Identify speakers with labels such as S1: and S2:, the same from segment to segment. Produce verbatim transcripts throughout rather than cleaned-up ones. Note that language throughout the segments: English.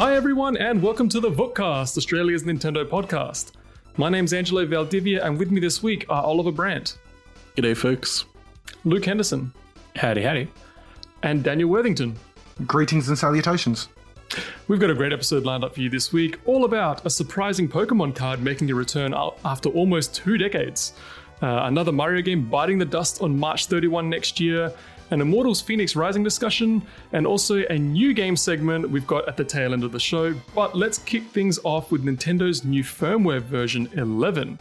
S1: Hi everyone, and welcome to the Vookcast, Australia's Nintendo podcast. My name's Angelo Valdivia, and with me this week are Oliver Brandt.
S2: G'day, folks.
S1: Luke Henderson.
S3: Howdy, howdy.
S1: And Daniel Worthington.
S4: Greetings and salutations.
S1: We've got a great episode lined up for you this week, all about a surprising Pokemon card making a return after almost two decades, uh, another Mario game biting the dust on March thirty-first next year, an Immortals Phoenix Rising discussion, and also a new game segment we've got at the tail end of the show. But let's kick things off with Nintendo's new firmware version eleven.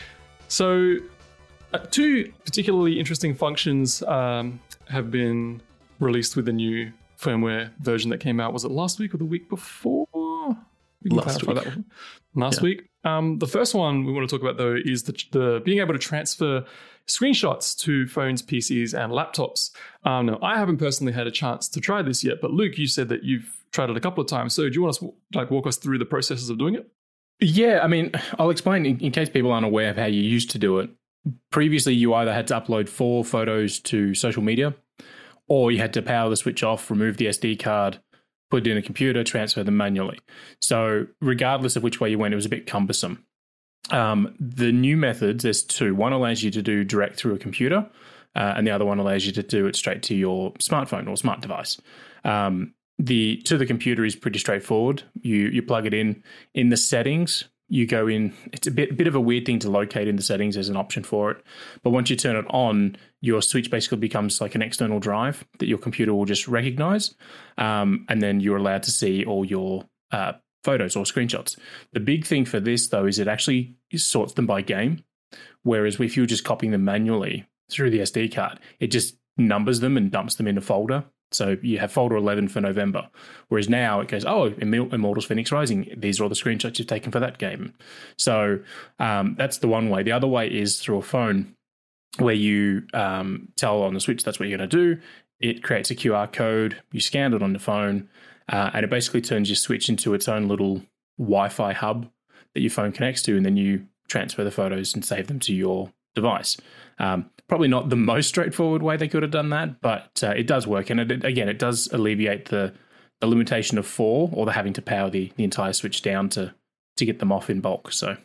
S1: So, uh, two particularly interesting functions um, have been released with the new firmware version that came out. Was it last week or the week before? We can
S2: last week.
S1: That one. Last
S2: yeah.
S1: week. Um, the first one we want to talk about, though, is the, the being able to transfer screenshots to phones, P Cs, and laptops. Um, now, I haven't personally had a chance to try this yet, but Luke, you said that you've tried it a couple of times. So do you want to like walk us through the processes of doing it?
S3: Yeah, I mean, I'll explain in, in case people aren't aware of how you used to do it. Previously, you either had to upload four photos to social media, or you had to power the switch off, remove the S D card, put it in a computer, transfer them manually. So regardless of which way you went, it was a bit cumbersome. Um, the new methods, there's two. One allows you to do direct through a computer, uh, and the other one allows you to do it straight to your smartphone or smart device. Um, the to the computer is pretty straightforward. You you plug it in. In the settings, you go in. It's a bit bit of a weird thing to locate in the settings. There's an option for it, but once you turn it on, your switch basically becomes like an external drive that your computer will just recognize, um, and then you're allowed to see all your uh, photos or screenshots. The big thing for this, though, is it actually sorts them by game, whereas if you're just copying them manually through the S D card, it just numbers them and dumps them in a folder. So you have folder eleven for November, whereas now it goes, oh, Immortals Phoenix Rising, these are all the screenshots you've taken for that game. So um, that's the one way. The other way is through a phone, where you um, tell on the Switch that's what you're going to do. It creates a Q R code, you scan it on the phone, uh, and it basically turns your Switch into its own little Wi-Fi hub that your phone connects to, and then you transfer the photos and save them to your device. Um, probably not the most straightforward way they could have done that, but uh, it does work. And it, again, it does alleviate the, the limitation of four, or the having to power the, the entire Switch down to, to get them off in bulk. So,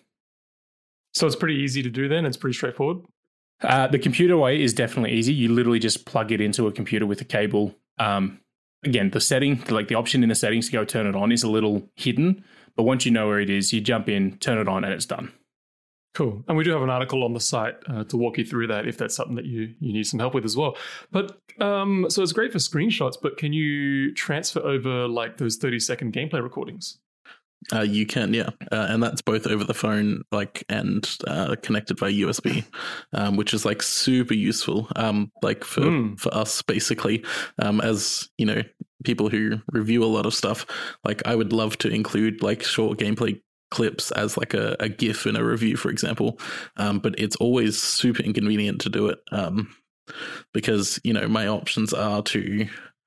S1: so it's pretty easy to do then? It's pretty straightforward?
S3: Uh, the computer way is definitely easy. You literally just plug it into a computer with a cable. Um, again, the setting, like the option in the settings to go turn it on is a little hidden, but once you know where it is, you jump in, turn it on, and it's done.
S1: Cool. And we do have an article on the site uh, to walk you through that if that's something that you, you need some help with as well. But um, so it's great for screenshots, but can you transfer over like those thirty second gameplay recordings?
S2: Uh, you can, yeah, uh, and that's both over the phone, like, and uh, connected by U S B, um, which is like super useful, um, like for mm. for us basically, um, as you know, people who review a lot of stuff. Like, I would love to include like short gameplay clips as like a, a GIF in a review, for example, um, but it's always super inconvenient to do it, um, because you know my options are to,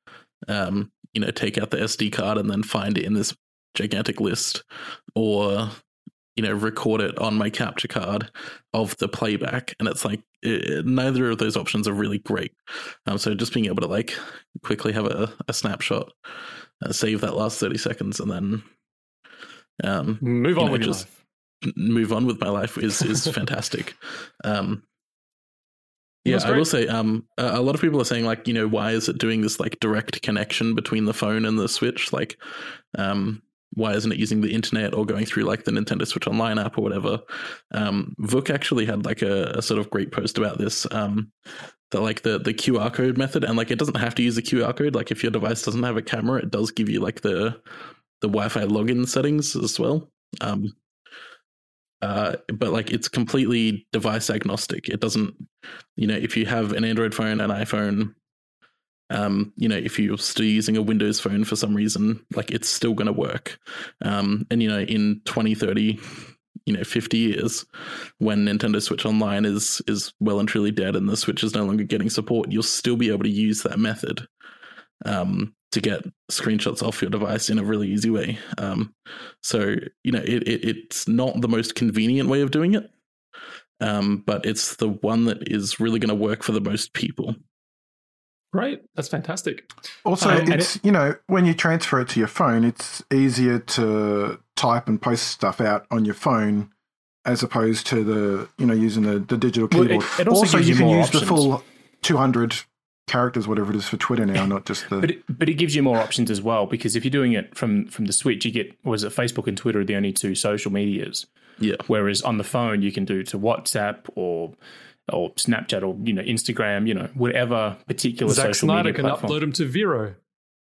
S2: um, you know, take out the S D card and then find it in this gigantic list, or you know record it on my capture card of the playback, and it's like it, neither of those options are really great. Um, so just being able to like quickly have a, a snapshot, uh, save that last thirty seconds, and then um,
S1: move on
S2: you know,
S1: with your
S2: just
S1: life.
S2: Move on with my life is is fantastic. Um, Yeah, I will say um, a lot of people are saying, like, you know, why is it doing this, like, direct connection between the phone and the Switch? Like, um, why isn't it using the internet or going through, like, the Nintendo Switch Online app or whatever? Um, Vook actually had, like, a, a sort of great post about this, um, that, like, the, the Q R code method. And, like, it doesn't have to use the Q R code. Like, if your device doesn't have a camera, it does give you, like, the, the Wi-Fi login settings as well. Um Uh, but like it's completely device agnostic. It doesn't, you know, if you have an Android phone, an iPhone, um, you know, if you're still using a Windows phone for some reason, like it's still going to work. Um, and, you know, in twenty, thirty, you know, fifty years, when Nintendo Switch Online is, is well and truly dead and the Switch is no longer getting support, you'll still be able to use that method, um, to get screenshots off your device in a really easy way. Um, so, you know, it, it, it's not the most convenient way of doing it, um, but it's the one that is really going to work for the most people.
S1: Great. That's fantastic.
S4: Also,
S1: Um,
S4: it's, you know, when you transfer it to your phone, it's easier to type and post stuff out on your phone as opposed to the, you know, using the, the digital
S3: Well,
S4: keyboard.
S3: it- it also
S4: also,
S3: gives
S4: you
S3: you
S4: can
S3: more
S4: use
S3: options.
S4: the full two hundred characters, whatever it is, for Twitter now, not just the...
S3: But it, but it gives you more options as well, because if you're doing it from from the Switch, you get, was it Facebook and Twitter are the only two social medias.
S2: Yeah.
S3: Whereas on the phone, you can do to WhatsApp or or Snapchat or, you know, Instagram, you know, whatever particular
S1: Zack
S3: social
S1: Snyder
S3: media
S1: can
S3: platform.
S1: upload them to Vero.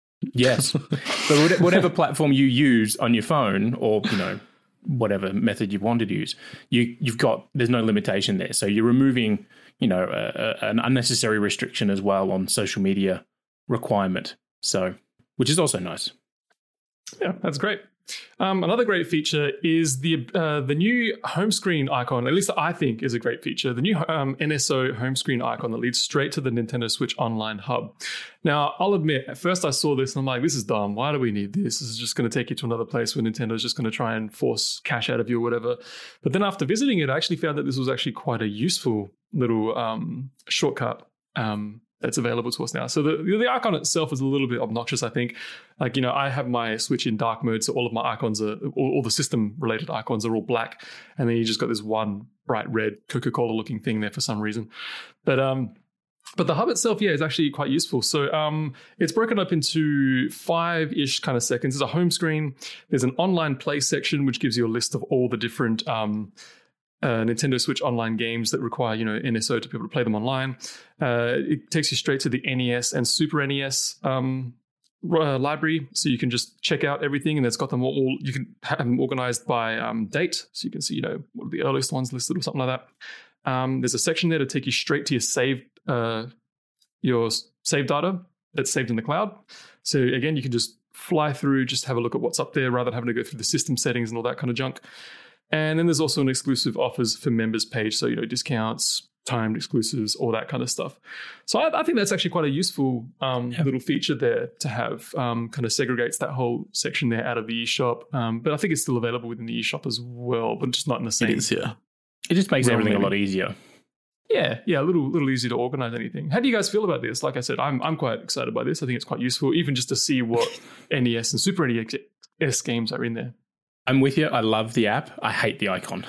S3: Yes. But whate- whatever platform you use on your phone, or, you know, whatever method you want to use, you, you've got, there's no limitation there. So you're removing, you know, a, a, an unnecessary restriction as well on social media requirement. So, which is also nice.
S1: Yeah, that's great. Um, another great feature is the uh, the new home screen icon. At least I think is a great feature. The new um, N S O home screen icon that leads straight to the Nintendo Switch Online hub. Now, I'll admit, at first I saw this and I'm like, this is dumb. Why do we need this? This is just going to take you to another place where Nintendo's just going to try and force cash out of you or whatever. But then after visiting it, I actually found that this was actually quite a useful little um, shortcut. Um, that's available to us now. So the the icon itself is a little bit obnoxious, I think. Like, you know, I have my Switch in dark mode, so all of my icons are, all, all the system-related icons are all black, and then you just got this one bright red Coca-Cola looking thing there for some reason. But um, but the hub itself, yeah, is actually quite useful. So um, it's broken up into five-ish kind of seconds. There's a home screen. There's an online play section, which gives you a list of all the different um, Uh, Nintendo Switch Online games that require, you know, N S O to be able to play them online. Uh, it takes you straight to the N E S and Super N E S um, uh, library, so you can just check out everything, and it's got them all. You can have them organized by um, date, so you can see, you know, what are the earliest ones listed or something like that. Um, there's a section there to take you straight to your saved uh, your save data that's saved in the cloud. So again, you can just fly through, just have a look at what's up there, rather than having to go through the system settings and all that kind of junk. And then there's also an exclusive offers for members page. So, you know, discounts, timed exclusives, all that kind of stuff. So I, I think that's actually quite a useful um,
S3: Yeah.
S1: little feature there to have. Um, kind of segregates that whole section there out of the eShop. Um, but I think it's still available within the eShop as well, but just not in the same.
S2: It is, yeah.
S3: It just makes
S1: Well,
S3: everything
S1: maybe.
S3: a lot easier.
S1: Yeah, yeah, a little little easier to organize anything. How do you guys feel about this? Like I said, I'm I'm quite excited by this. I think it's quite useful, even just to see what N E S and Super N E S games are in there.
S3: I'm with you. I love the app. I hate the icon.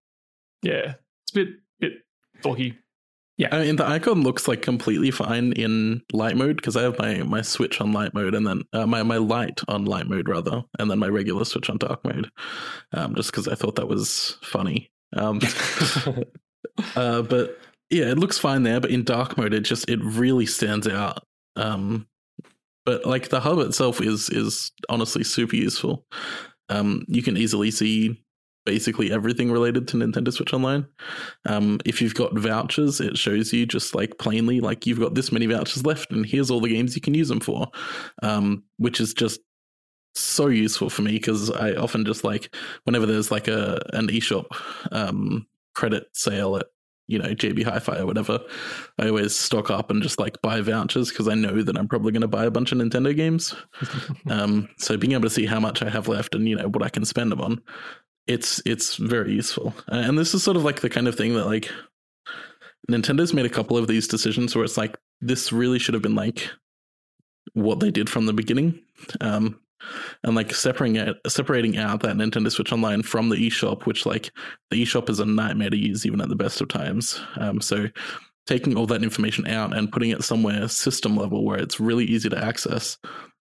S1: Yeah, it's a bit bit doggy.
S2: I mean, the icon looks like completely fine in light mode because I have my, my Switch on light mode and then uh, my, my light on light mode rather, and then my regular Switch on dark mode, um, just because I thought that was funny. Um, uh, but yeah, it looks fine there, but in dark mode, it just, it really stands out. Um, but like the hub itself is, is honestly super useful. Um, you can easily see basically everything related to Nintendo Switch Online. Um, if you've got vouchers, it shows you just like plainly, like you've got this many vouchers left and here's all the games you can use them for, um, which is just so useful for me because I often just like, whenever there's like a an eShop um, credit sale at, you know, J B Hi-Fi or whatever, I always stock up and just like buy vouchers because I know that I'm probably going to buy a bunch of Nintendo games. um, so being able to see how much I have left and, you know, what I can spend them on, it's it's very useful. Uh, and this is sort of like the kind of thing that like Nintendo's made a couple of these decisions where it's like, this really should have been like what they did from the beginning. Um, and like separating out, separating out that Nintendo Switch Online from the eShop, which like the eShop is a nightmare to use even at the best of times. Um, so taking all that information out and putting it somewhere system level where it's really easy to access,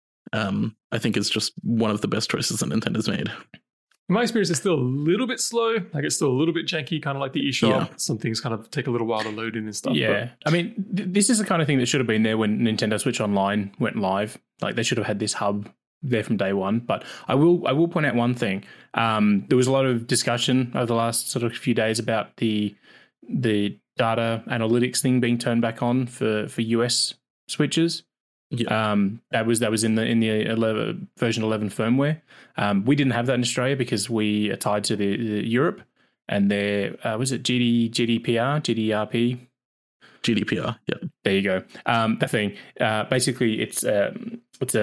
S2: um, I think is just one of the best choices that Nintendo's made.
S1: In my experience, it's still a little bit slow. Like it's still a little bit janky, kind of like the eShop.
S2: Yeah.
S1: Some things kind of take a little while to load in and stuff.
S3: Yeah. I mean, th- this is the kind of thing that should have been there when Nintendo Switch Online went live. Like they should have had this hub there from day one. But I will I will point out one thing. Um, there was a lot of discussion over the last sort of few days about the the data analytics thing being turned back on for, for U S Switches.
S2: Yeah.
S3: Um, that was that was in the in the eleven, version eleven firmware. Um, we didn't have that in Australia because we are tied to the, the Europe, and there uh, was it G D, G D P R, G D R P,
S2: G D P R. Yeah.
S3: There you go. Um, that thing. Uh, basically, it's um, it's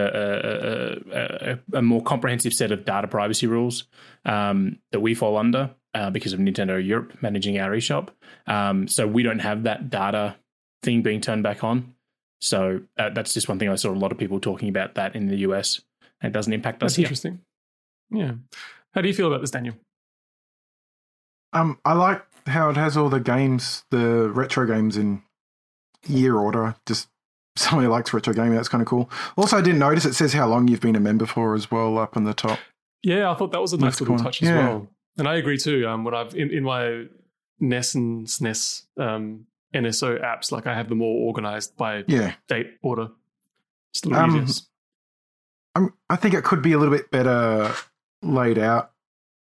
S3: a, a, a, a more comprehensive set of data privacy rules um, that we fall under uh, because of Nintendo Europe managing our eShop. Um, so we don't have that data thing being turned back on. So uh, that's just one thing I saw a lot of people talking about that in the U S. And it doesn't impact us
S1: That's
S3: here.
S1: interesting. Yeah. How do you feel about this, Daniel?
S4: Um, I like how it has all the games, the retro games in year order. Just somebody likes retro gaming. That's kind of cool. Also, I didn't notice it says how long you've been a member for as well up on the top.
S1: Yeah, I thought that was a nice
S4: That's
S1: little
S4: cool.
S1: touch as
S4: Yeah.
S1: well. And I agree too. Um, when I've in, in my N E S and S N E S um, N S O apps, like I have them all organized by
S4: Yeah.
S1: date order. Just a little
S4: Um,
S1: easier.
S4: I'm, I think it could be a little bit better laid out.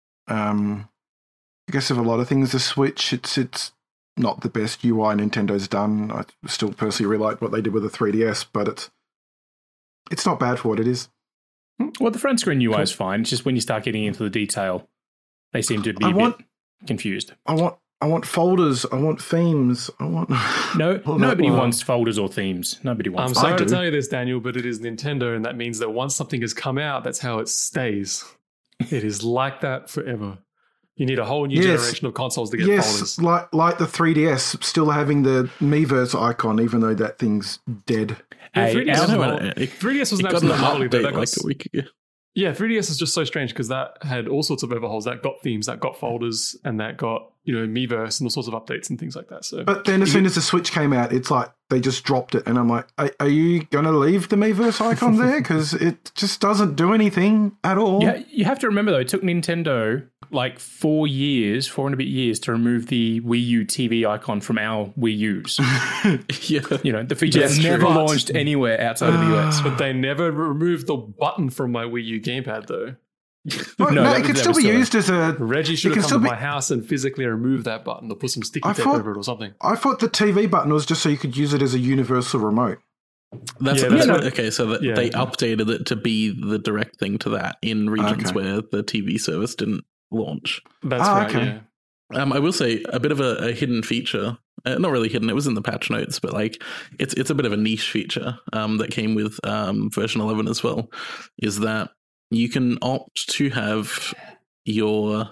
S4: Um, I guess of a lot of things, the Switch, it's it's not the best U I Nintendo's done. I still personally really like what they did with the three D S, but it's it's not bad for what it is.
S3: Well, the front screen U I is fine. It's just when you start getting into the detail, they seem to be
S4: I
S3: a
S4: want-
S3: bit confused.
S4: I want I want folders. I want themes. I want
S3: No,
S4: all that-
S3: nobody
S4: well,
S3: wants folders or themes. Nobody
S1: I'm
S3: wants.
S1: sorry
S4: I
S1: to
S4: do.
S1: tell you this, Daniel, but it is Nintendo, and that means that once something has come out, that's how it stays. It is like that forever. You need a whole new
S4: Yes.
S1: generation of consoles to get
S4: Yes,
S1: folders.
S4: like like the three D S still having the Miiverse icon, even though that thing's dead.
S1: Yeah,
S3: Hey,
S1: three D S,
S3: Al-
S1: was,
S2: know
S1: an-
S2: about it.
S1: three D S was
S2: It
S1: an
S2: got an
S1: absolute anomaly, but
S2: update
S1: that got
S2: like a week ago.
S1: Yeah, three D S is just so strange because that had all sorts of overhauls. That got themes, that got folders, and that got, you know, Miiverse and all sorts of updates and things like that. So,
S4: But then as soon as the Switch came out, it's like they just dropped it, and I'm like, are, are you going to leave the Miiverse icon there? Because it just doesn't do anything at all.
S3: Yeah, you have to remember though, it took Nintendo like four years, four and a bit years to remove the Wii U T V icon from our Wii U's.
S2: Yeah.
S3: You know, the feature
S1: That's
S3: is never
S1: true.
S3: launched anywhere outside of the U S.
S1: but they never removed the button from my Wii U gamepad, though.
S4: Well,
S3: No,
S4: no,
S3: that
S4: it
S3: was-
S4: could
S3: that
S4: still
S3: was
S4: be
S3: still
S4: used as a.
S1: Reggie should
S4: It
S1: have
S4: can
S1: come to
S4: still
S1: my house and physically removed that button or put some sticky
S4: I
S1: tape
S4: thought-
S1: over it or something.
S4: I thought the T V button was just so you could use it as a universal remote.
S2: That's,
S1: Yeah,
S2: that's
S1: that's
S2: what,
S1: right.
S2: okay. So that
S1: Yeah.
S2: they updated it to be the direct thing to that in regions
S4: Okay.
S2: where the T V service didn't launch.
S1: That's
S4: Ah,
S1: right,
S4: okay.
S1: yeah.
S2: Um, I will say a bit of a, a hidden feature. Uh, not really hidden. It was in the patch notes, but like it's it's a bit of a niche feature um, that came with um, version eleven as well. Is that you can opt to have your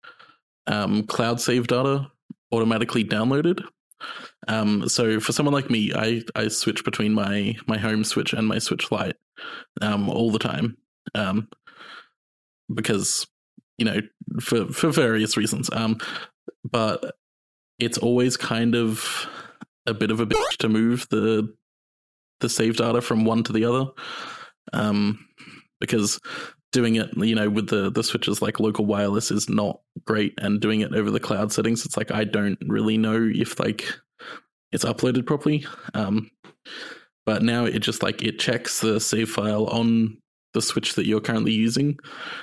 S2: um, cloud save data automatically downloaded. Um, so for someone like me, I, I switch between my my home Switch and my Switch Lite um, all the time um, because you know for for various reasons. Um, but it's always kind of a bit of a bitch to move the the save data from one to the other, um, because doing it, you know, with the the switches like local wireless is not great, and doing it over the cloud settings, it's like I don't really know if like it's uploaded properly. Um, but now it just like it checks the save file on the Switch that you're currently using,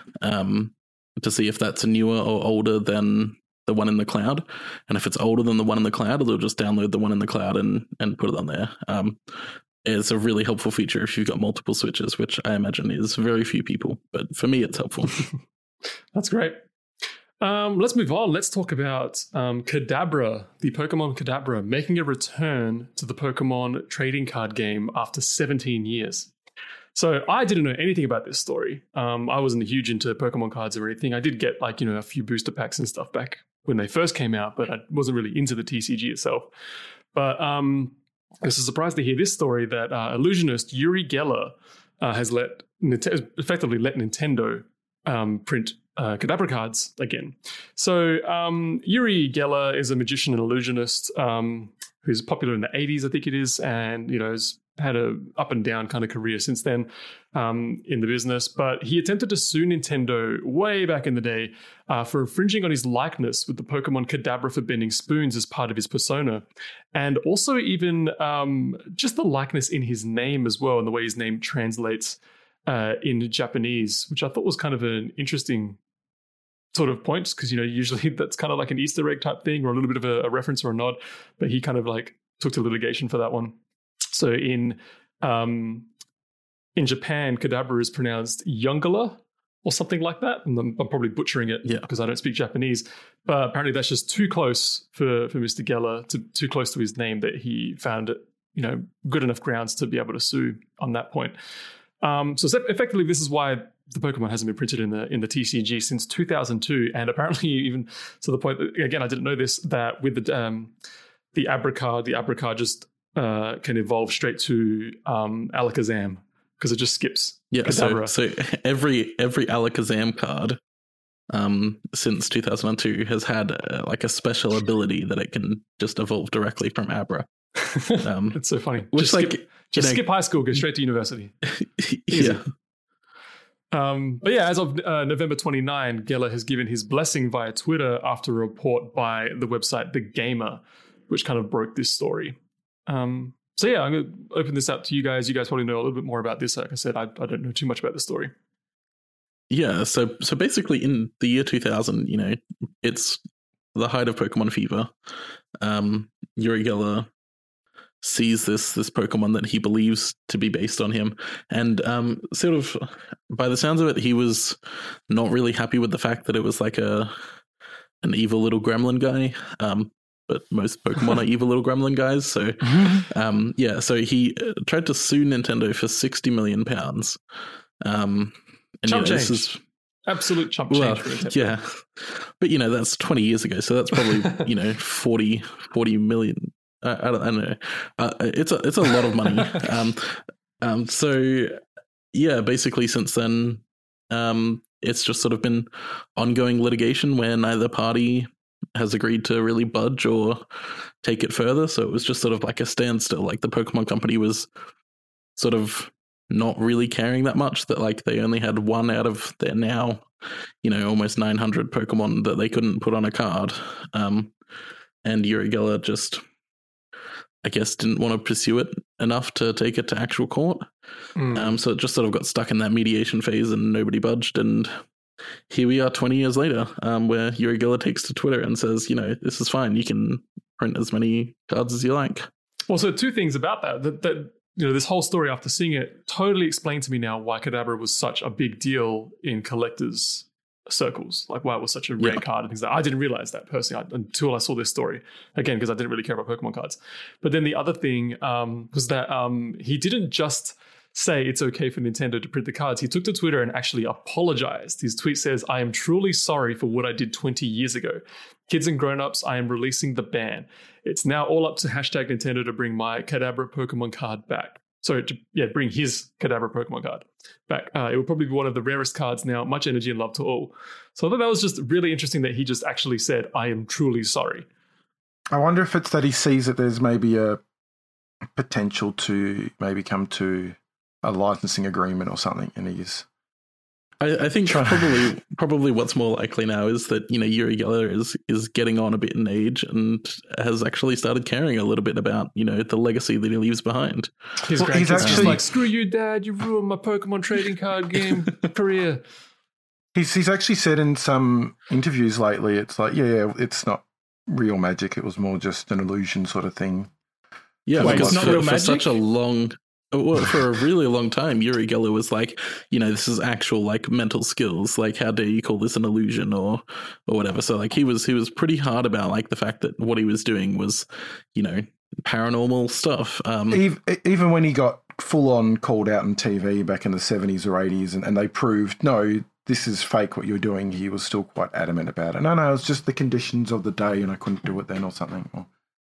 S2: um, to see if that's newer or older than the one in the cloud. And if it's older than the one in the cloud, it'll just download the one in the cloud and and put it on there. Um, it's a really helpful feature if you've got multiple Switches, which I imagine is very few people, but for me, it's helpful.
S1: That's great. Um, let's move on. Let's talk about um, Kadabra, the Pokemon Kadabra, making a return to the Pokemon trading card game after seventeen years. So I didn't know anything about this story. Um, I wasn't huge into Pokemon cards or anything. I did get like, you know, a few booster packs and stuff back when they first came out, but I wasn't really into the T C G itself. But um, I was surprised to hear this story that uh, illusionist Uri Geller uh, has let effectively let Nintendo um, print uh, Kadabra cards again. So um, Uri Geller is a magician and illusionist um, who's popular in the eighties, I think it is, and you know has had a up and down kind of career since then um, in the business. But he attempted to sue Nintendo way back in the day uh, for infringing on his likeness with the Pokemon Kadabra for bending spoons as part of his persona, and also even um, just the likeness in his name as well, and the way his name translates uh, in Japanese, which I thought was kind of an interesting sort of point, because you know usually that's kind of like an Easter egg type thing or a little bit of a, a reference or a nod, but he kind of like took to litigation for that one. So in um, in Japan, Kadabra is pronounced Youngala or something like that. And I'm, I'm probably butchering it
S2: Yeah.
S1: because I don't speak Japanese. But apparently that's just too close for, for Mister Geller, to, too close to his name, that he found it, you know, good enough grounds to be able to sue on that point. Um, so effectively, this is why the Pokemon hasn't been printed in the in the T C G since two thousand two, and apparently even to the point that, again, I didn't know this, that with the um, the Abra card, the Abra card just uh, can evolve straight to um, Alakazam because it just skips.
S2: Yeah, so, so every every Alakazam card um, since two thousand two has had uh, like a special ability that it can just evolve directly from Abra.
S1: Um, it's so funny.
S2: Which
S1: just
S2: like
S1: skip, just
S2: know,
S1: skip high school, go straight to university.
S2: Yeah.
S1: Um, but yeah, as of uh, November twenty-ninth, Geller has given his blessing via Twitter after a report by the website The Gamer, which kind of broke this story. Um, so yeah, I'm going to open this up to you guys. You guys probably know a little bit more about this. Like I said, I, I don't know too much about the story.
S2: Yeah, so so basically in the year two thousand, you know, it's the height of Pokemon fever. Um, Uri Geller sees this this Pokemon that he believes to be based on him, and um, sort of by the sounds of it, he was not really happy with the fact that it was like a an evil little gremlin guy. Um, but most Pokemon are evil little gremlin guys, so um, yeah. So he tried to sue Nintendo for sixty million pounds. Um, and
S1: chump
S2: you know,
S1: change.
S2: This is
S1: absolute chump
S2: well,
S1: change for Nintendo.
S2: Yeah, but you know that's twenty years ago, so that's probably you know forty, forty million. Uh, I, don't, I don't know. Uh, it's a it's a lot of money. um, um, so yeah, basically since then, um, it's just sort of been ongoing litigation where neither party has agreed to really budge or take it further. So it was just sort of like a standstill. Like the Pokemon Company was sort of not really caring that much. That like they only had one out of their now, you know, almost nine hundred Pokemon that they couldn't put on a card. Um, and Uri Geller just, I guess, didn't want to pursue it enough to take it to actual court. Mm. Um, so it just sort of got stuck in that mediation phase and nobody budged. And here we are twenty years later, um, where Uri Geller takes to Twitter and says, you know, this is fine. You can print as many cards as you like.
S1: Well, so two things about that. That, that you know, this whole story after seeing it totally explained to me now why Kadabra was such a big deal in collectors' circles, like why it was such a rare yeah. card and things like that. I didn't realize that personally until I saw this story again, because I didn't really care about Pokemon cards. But then the other thing um, was that um, he didn't just say it's okay for Nintendo to print the cards. He took to Twitter and actually apologized. His tweet says, "I am truly sorry for what I did twenty years ago. Kids and grown-ups, I am releasing the ban. It's now all up to hashtag Nintendo to bring my Kadabra Pokemon card back." So to, yeah, bring his Kadabra Pokemon card back. Uh, it would probably be one of the rarest cards now. Much energy and love to all. So I thought that was just really interesting that he just actually said, "I am truly sorry."
S4: I wonder if it's that he sees that there's maybe a potential to maybe come to a licensing agreement or something, and he's.
S2: I, I think probably probably what's more likely now is that you know Uri Geller is is getting on a bit in age and has actually started caring a little bit about you know the legacy that he leaves behind.
S1: His well, he's actually like, "Screw you, Dad! You ruined my Pokemon trading card game career."
S4: He's he's actually said in some interviews lately, it's like, yeah, it's not real magic. It was more just an illusion sort of thing.
S2: Yeah,
S3: Wait,
S2: because
S3: it's not
S2: for,
S3: real
S2: for
S3: magic?
S2: such a long. Well, for a really long time, Uri Geller was like, you know, this is actual like mental skills. Like, how dare you call this an illusion or or whatever? So like he was he was pretty hard about like the fact that what he was doing was, you know, paranormal stuff. Um,
S4: even, even when he got full on called out on T V back in the seventies or eighties, and, and they proved no, this is fake what you're doing, he was still quite adamant about it. No, no, it's just the conditions of the day, and I couldn't do it then or something. Or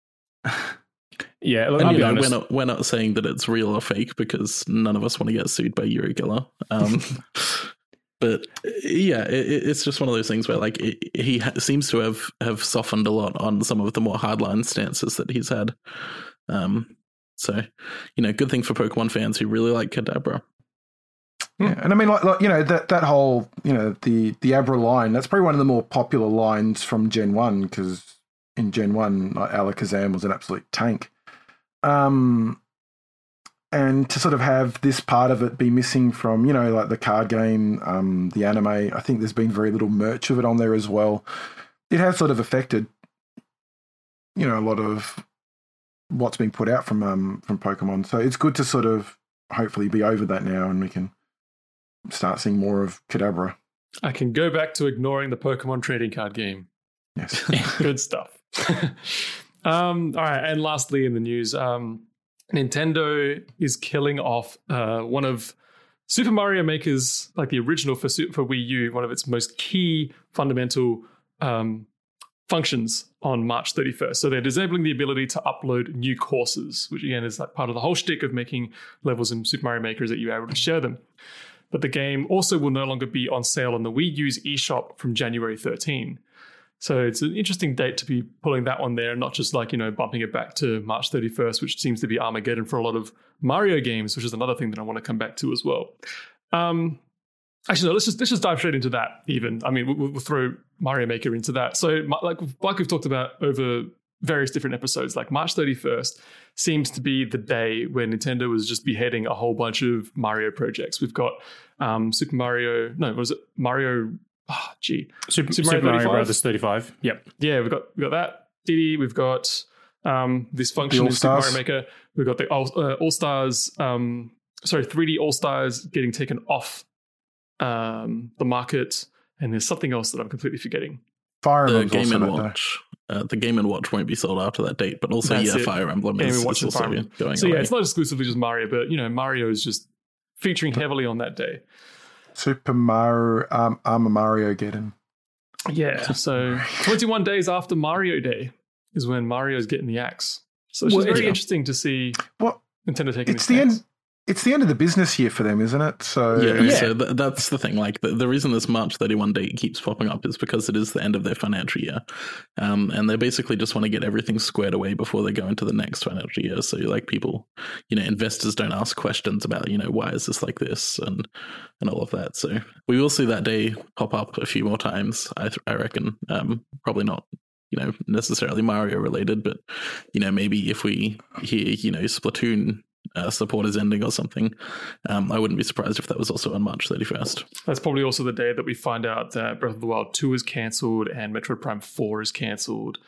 S3: Yeah, look,
S2: and,
S3: I'll
S2: you
S3: be
S2: know,
S3: honest.
S2: we're not we're not saying that it's real or fake because none of us want to get sued by Uri Geller. Um, but yeah, it, it's just one of those things where like it, he ha- seems to have, have softened a lot on some of the more hardline stances that he's had. Um, so you know, good thing for Pokemon fans who really like Kadabra.
S4: Yeah, and I mean, like, like you know, that that whole you know the the Abra line. That's probably one of the more popular lines from Gen One because in Gen One, like, Alakazam was an absolute tank. Um, and to sort of have this part of it be missing from, you know, like the card game, um, the anime, I think there's been very little merch of it on there as well. It has sort of affected, you know, a lot of what's being put out from um from Pokemon. So it's good to sort of hopefully be over that now and we can start seeing more of Kadabra.
S1: I can go back to ignoring the Pokemon trading card game.
S4: Yes.
S1: Good stuff. Um, all right, and lastly in the news, um, Nintendo is killing off uh, one of Super Mario Maker's, like the original for for Wii U, one of its most key fundamental um, functions on March thirty-first. So they're disabling the ability to upload new courses, which again is like part of the whole shtick of making levels in Super Mario Maker is that you're able to share them. But the game also will no longer be on sale on the Wii U's eShop from January thirteenth. So it's an interesting date to be pulling that one there, not just like, you know, bumping it back to March thirty-first, which seems to be Armageddon for a lot of Mario games, which is another thing that I want to come back to as well. Um, actually, no, let's just let's just dive straight into that even. I mean, we'll, we'll throw Mario Maker into that. So like, like we've talked about over various different episodes, like March thirty-first seems to be the day where Nintendo was just beheading a whole bunch of Mario projects. We've got um, Super Mario, no, what was it? Mario, oh, gee.
S3: Super, Super Mario, Super Mario Brothers thirty-five. Yep.
S1: Yeah, we've got we've got that. Diddy, we've got um, this function in Super Mario Maker. We've got the All, uh, All-Stars, um, sorry, three D All-Stars getting taken off um, the market. And there's something else that I'm completely forgetting.
S4: Fire
S2: the
S4: Emblem's
S2: Game
S4: also
S2: and Watch. Uh, the Game and Watch won't be sold after that date, but also, That's yeah, it. Fire Emblem
S1: Game
S2: is,
S1: and Watch
S2: is
S1: and
S2: also
S1: Fire Emblem.
S2: going
S1: So
S2: away.
S1: yeah, it's not exclusively just Mario, but you know, Mario is just featuring heavily on that day.
S4: Super Mario, um, Armor Mario Geddon.
S1: Yeah, so twenty-one days after Mario Day is when Mario's getting the axe. So it's
S4: Well,
S1: just very
S4: it's-
S1: interesting to see
S4: What?
S1: Nintendo taking
S4: It's
S1: this
S4: the
S1: axe.
S4: end. It's the end of the business year for them, isn't it? So
S2: Yeah,
S3: Yeah.
S2: so th- that's the thing. Like the, the reason this March thirty-first date keeps popping up is because it is the end of their financial year, um, and they basically just want to get everything squared away before they go into the next financial year. So like people, you know, investors don't ask questions about, you know, why is this like this and and all of that. So we will see that day pop up a few more times. I th- I reckon, um, probably not, you know, necessarily Mario related, but you know, maybe if we hear, you know, Splatoon Uh, support is ending or something. Um, I wouldn't be surprised if that was also on March thirty-first.
S1: That's probably also the day that we find out that Breath of the Wild two is cancelled and Metroid Prime four is cancelled.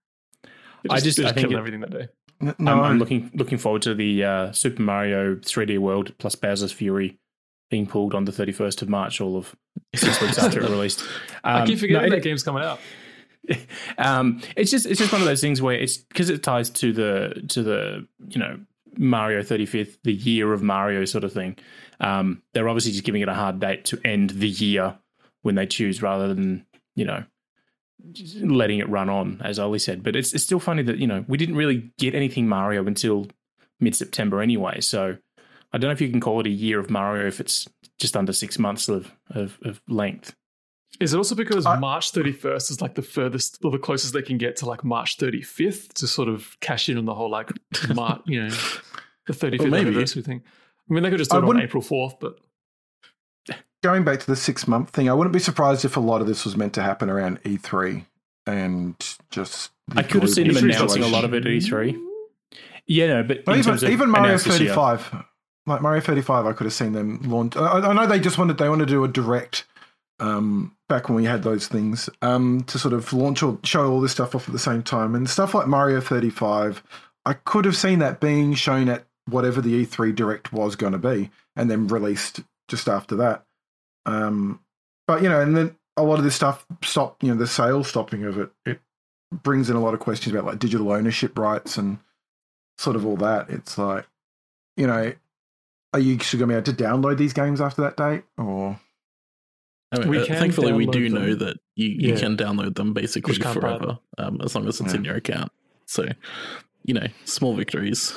S3: I just- I think
S1: killing
S3: it-
S1: everything that day.
S4: N- no,
S3: I'm, I'm looking looking forward to the uh, Super Mario three D World plus Bowser's Fury being pulled on the thirty-first of March, all of six weeks after it released. Um,
S1: I keep forgetting
S3: no,
S1: that game's coming out.
S3: um, it's just it's just one of those things where it's because it ties to the to the you know Mario thirty-fifth, the year of Mario sort of thing. Um, they're obviously just giving it a hard date to end the year when they choose, rather than you know just letting it run on, as Ollie said. But it's it's still funny that you know we didn't really get anything Mario until mid-September anyway. So I don't know if you can call it a year of Mario if it's just under six months of of, of length.
S1: Is it also because
S4: I-
S1: March thirty-first is like the furthest or the closest they can get to like March thirty-fifth to sort of cash in on the whole like March, you know, the thirty-fifth
S2: Well, maybe.
S1: anniversary thing? I mean, they could just do
S4: I
S1: it on
S4: wouldn't-
S1: April fourth, but
S4: going back to the six month thing, I wouldn't be surprised if a lot of this was meant to happen around E three and just. the
S3: I could have seen them
S1: E three 's
S3: announcing a
S1: like-
S3: lot of it at E three. Yeah, no, but
S4: Well,
S3: in
S4: even,
S3: terms of
S4: even Mario
S3: announced this year-
S4: thirty-five, like Mario thirty-five, I could have seen them launch. I, I know they just wanted they wanted to do a direct. Um, back when we had those things, um, to sort of launch or show all this stuff off at the same time, and stuff like Mario thirty-five, I could have seen that being shown at whatever the E three Direct was going to be, and then released just after that. Um, but you know, and then a lot of this stuff stopped. You know, the sales stopping of it, it brings in a lot of questions about like digital ownership rights and sort of all that. It's like, you know, are you still going to be able to download these games after that date, or?
S2: I mean,
S1: We
S2: uh,
S1: can
S2: thankfully, we
S1: download
S2: do
S1: them.
S2: know that you, you
S1: Yeah.
S2: can download them basically
S1: Just can't buy
S2: forever, um, as long as it's
S4: Yeah.
S2: in your account. So, you know, small victories.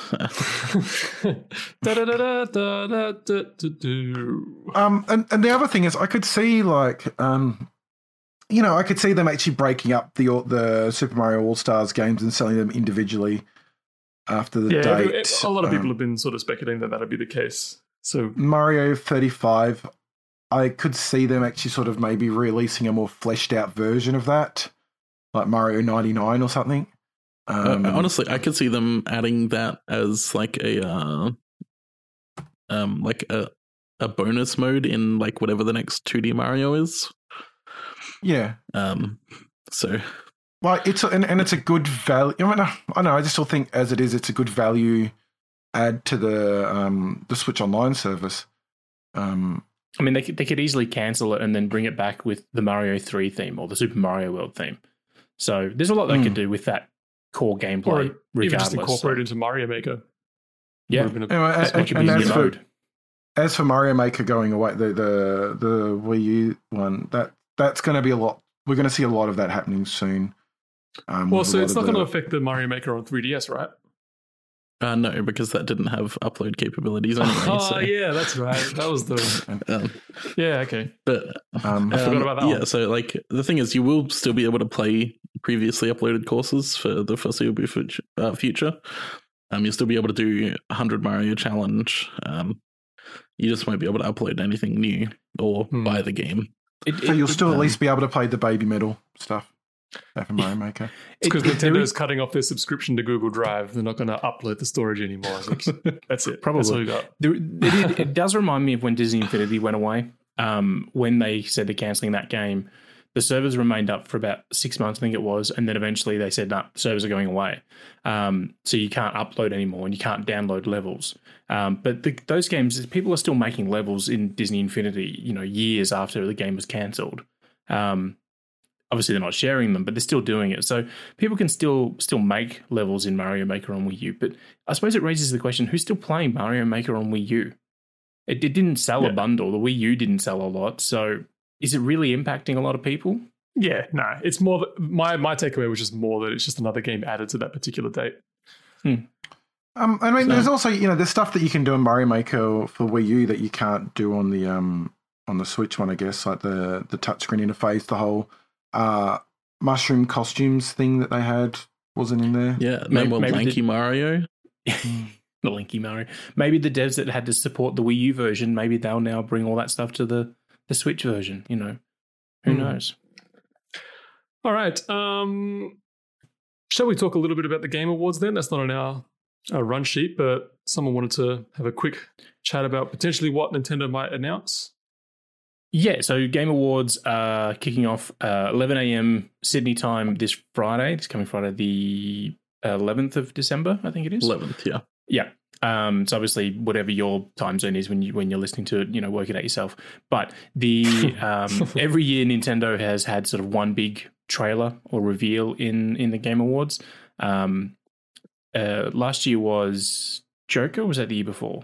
S1: Da-da-da-da-da-da-da-do.
S4: Um, and, and the other thing is, I could see like, um, you know, I could see them actually breaking up the the Super Mario All Stars games and selling them individually after the
S1: Yeah,
S4: date.
S1: it- a lot of people
S4: Um,
S1: have been sort of speculating that that'd be the case. So
S4: Mario thirty-five, I could see them actually sort of maybe releasing a more fleshed out version of that, like Mario ninety-nine or something. Um,
S2: uh, honestly, I could see them adding that as like a, uh, um, like a a bonus mode in like whatever the next two D Mario is.
S4: yeah,
S2: Um, so
S4: like it's a, and, and it's a good value. I mean, I don't know. I just still think as it is, it's a good value add to the um the Switch Online service. Um,
S3: I mean, they could, they could easily cancel it and then bring it back with the Mario three theme or the Super Mario World theme. So there's a lot they
S4: Hmm.
S3: could do with that core gameplay,
S1: or even
S3: regardless.
S1: just incorporate
S3: So,
S1: it into Mario Maker.
S3: yeah,
S1: Would have been a-
S4: anyway,
S3: that's
S4: and,
S3: what could
S4: and
S3: be in
S4: as
S3: your
S4: for
S3: mode.
S4: as for Mario Maker going away, the the the Wii U one, that that's going to be a lot. We're going to see a lot of that happening soon. Um,
S1: Well,
S4: with a
S1: so
S4: lot
S1: it's
S4: of
S1: not going to
S4: the-
S1: affect the Mario Maker on three D S, right?
S2: Uh, no, because that didn't have upload capabilities anyway.
S1: Oh,
S2: so,
S1: yeah, that's right. That was the.
S2: um,
S1: Yeah, okay.
S2: but
S4: um,
S1: I forgot
S2: um,
S1: about that
S2: yeah,
S1: one.
S2: so like the thing is, you will still be able to play previously uploaded courses for the foreseeable future. Uh, future. Um, you'll still be able to do one hundred Mario Challenge. Um, you just won't be able to upload anything new or
S1: Hmm.
S2: buy the game.
S3: It,
S4: so
S3: it-
S4: you'll still at
S2: um,
S4: least be able to play the baby metal stuff for Mario Maker.
S1: It's because
S3: it- there
S1: Nintendo's
S3: is-
S1: cutting off their subscription to Google Drive. They're not going to upload the storage anymore. I think. That's it.
S3: Probably.
S1: That's all you got.
S3: There, it, is- it does remind me of when Disney Infinity went away. Um, when they said they're cancelling that game, the servers remained up for about six months, I think it was, and then eventually they said, "No, the servers are going away." Um, so you can't upload anymore, and you can't download levels. Um, but the, those games, people are still making levels in Disney Infinity, you know, years after the game was cancelled. Um, obviously, they're not sharing them, but they're still doing it. So people can still still make levels in Mario Maker on Wii U. But I suppose it raises the question: who's still playing Mario Maker on Wii U? It, it didn't sell
S1: Yeah.
S3: a bundle. The Wii U didn't sell a lot. So is it really impacting a lot of people?
S1: Yeah, no. It's more that my my takeaway was just more that it's just another game added to that particular date.
S4: Um, I mean,
S2: So-
S4: there's also you know there's stuff that you can do in Mario Maker for Wii U that you can't do on the um on the Switch one, I guess, like the the touchscreen interface, the whole uh mushroom costumes thing that they had wasn't in there.
S2: Yeah,
S3: Maybe-
S2: no more
S3: maybe the-
S2: Lanky Mario.
S3: The Linky Mario. Maybe the devs that had to support the Wii U version, maybe they'll now bring all that stuff to the, the Switch version. You know, who
S1: Hmm.
S3: knows?
S1: All right. Um, shall we talk a little bit about the Game Awards then? That's not on our, our run sheet, but someone wanted to have a quick chat about potentially what Nintendo might announce.
S3: Yeah, so Game Awards are kicking off uh, eleven a.m. Sydney time this Friday. It's coming Friday, the eleventh of December, I think it is.
S2: eleventh, yeah.
S3: Yeah. Um, so obviously, whatever your time zone is when you when you're listening to it, you know, work it out yourself. But the um, every year Nintendo has had sort of one big trailer or reveal in in the Game Awards. Um, uh, last year was Joker. Or was that the year before?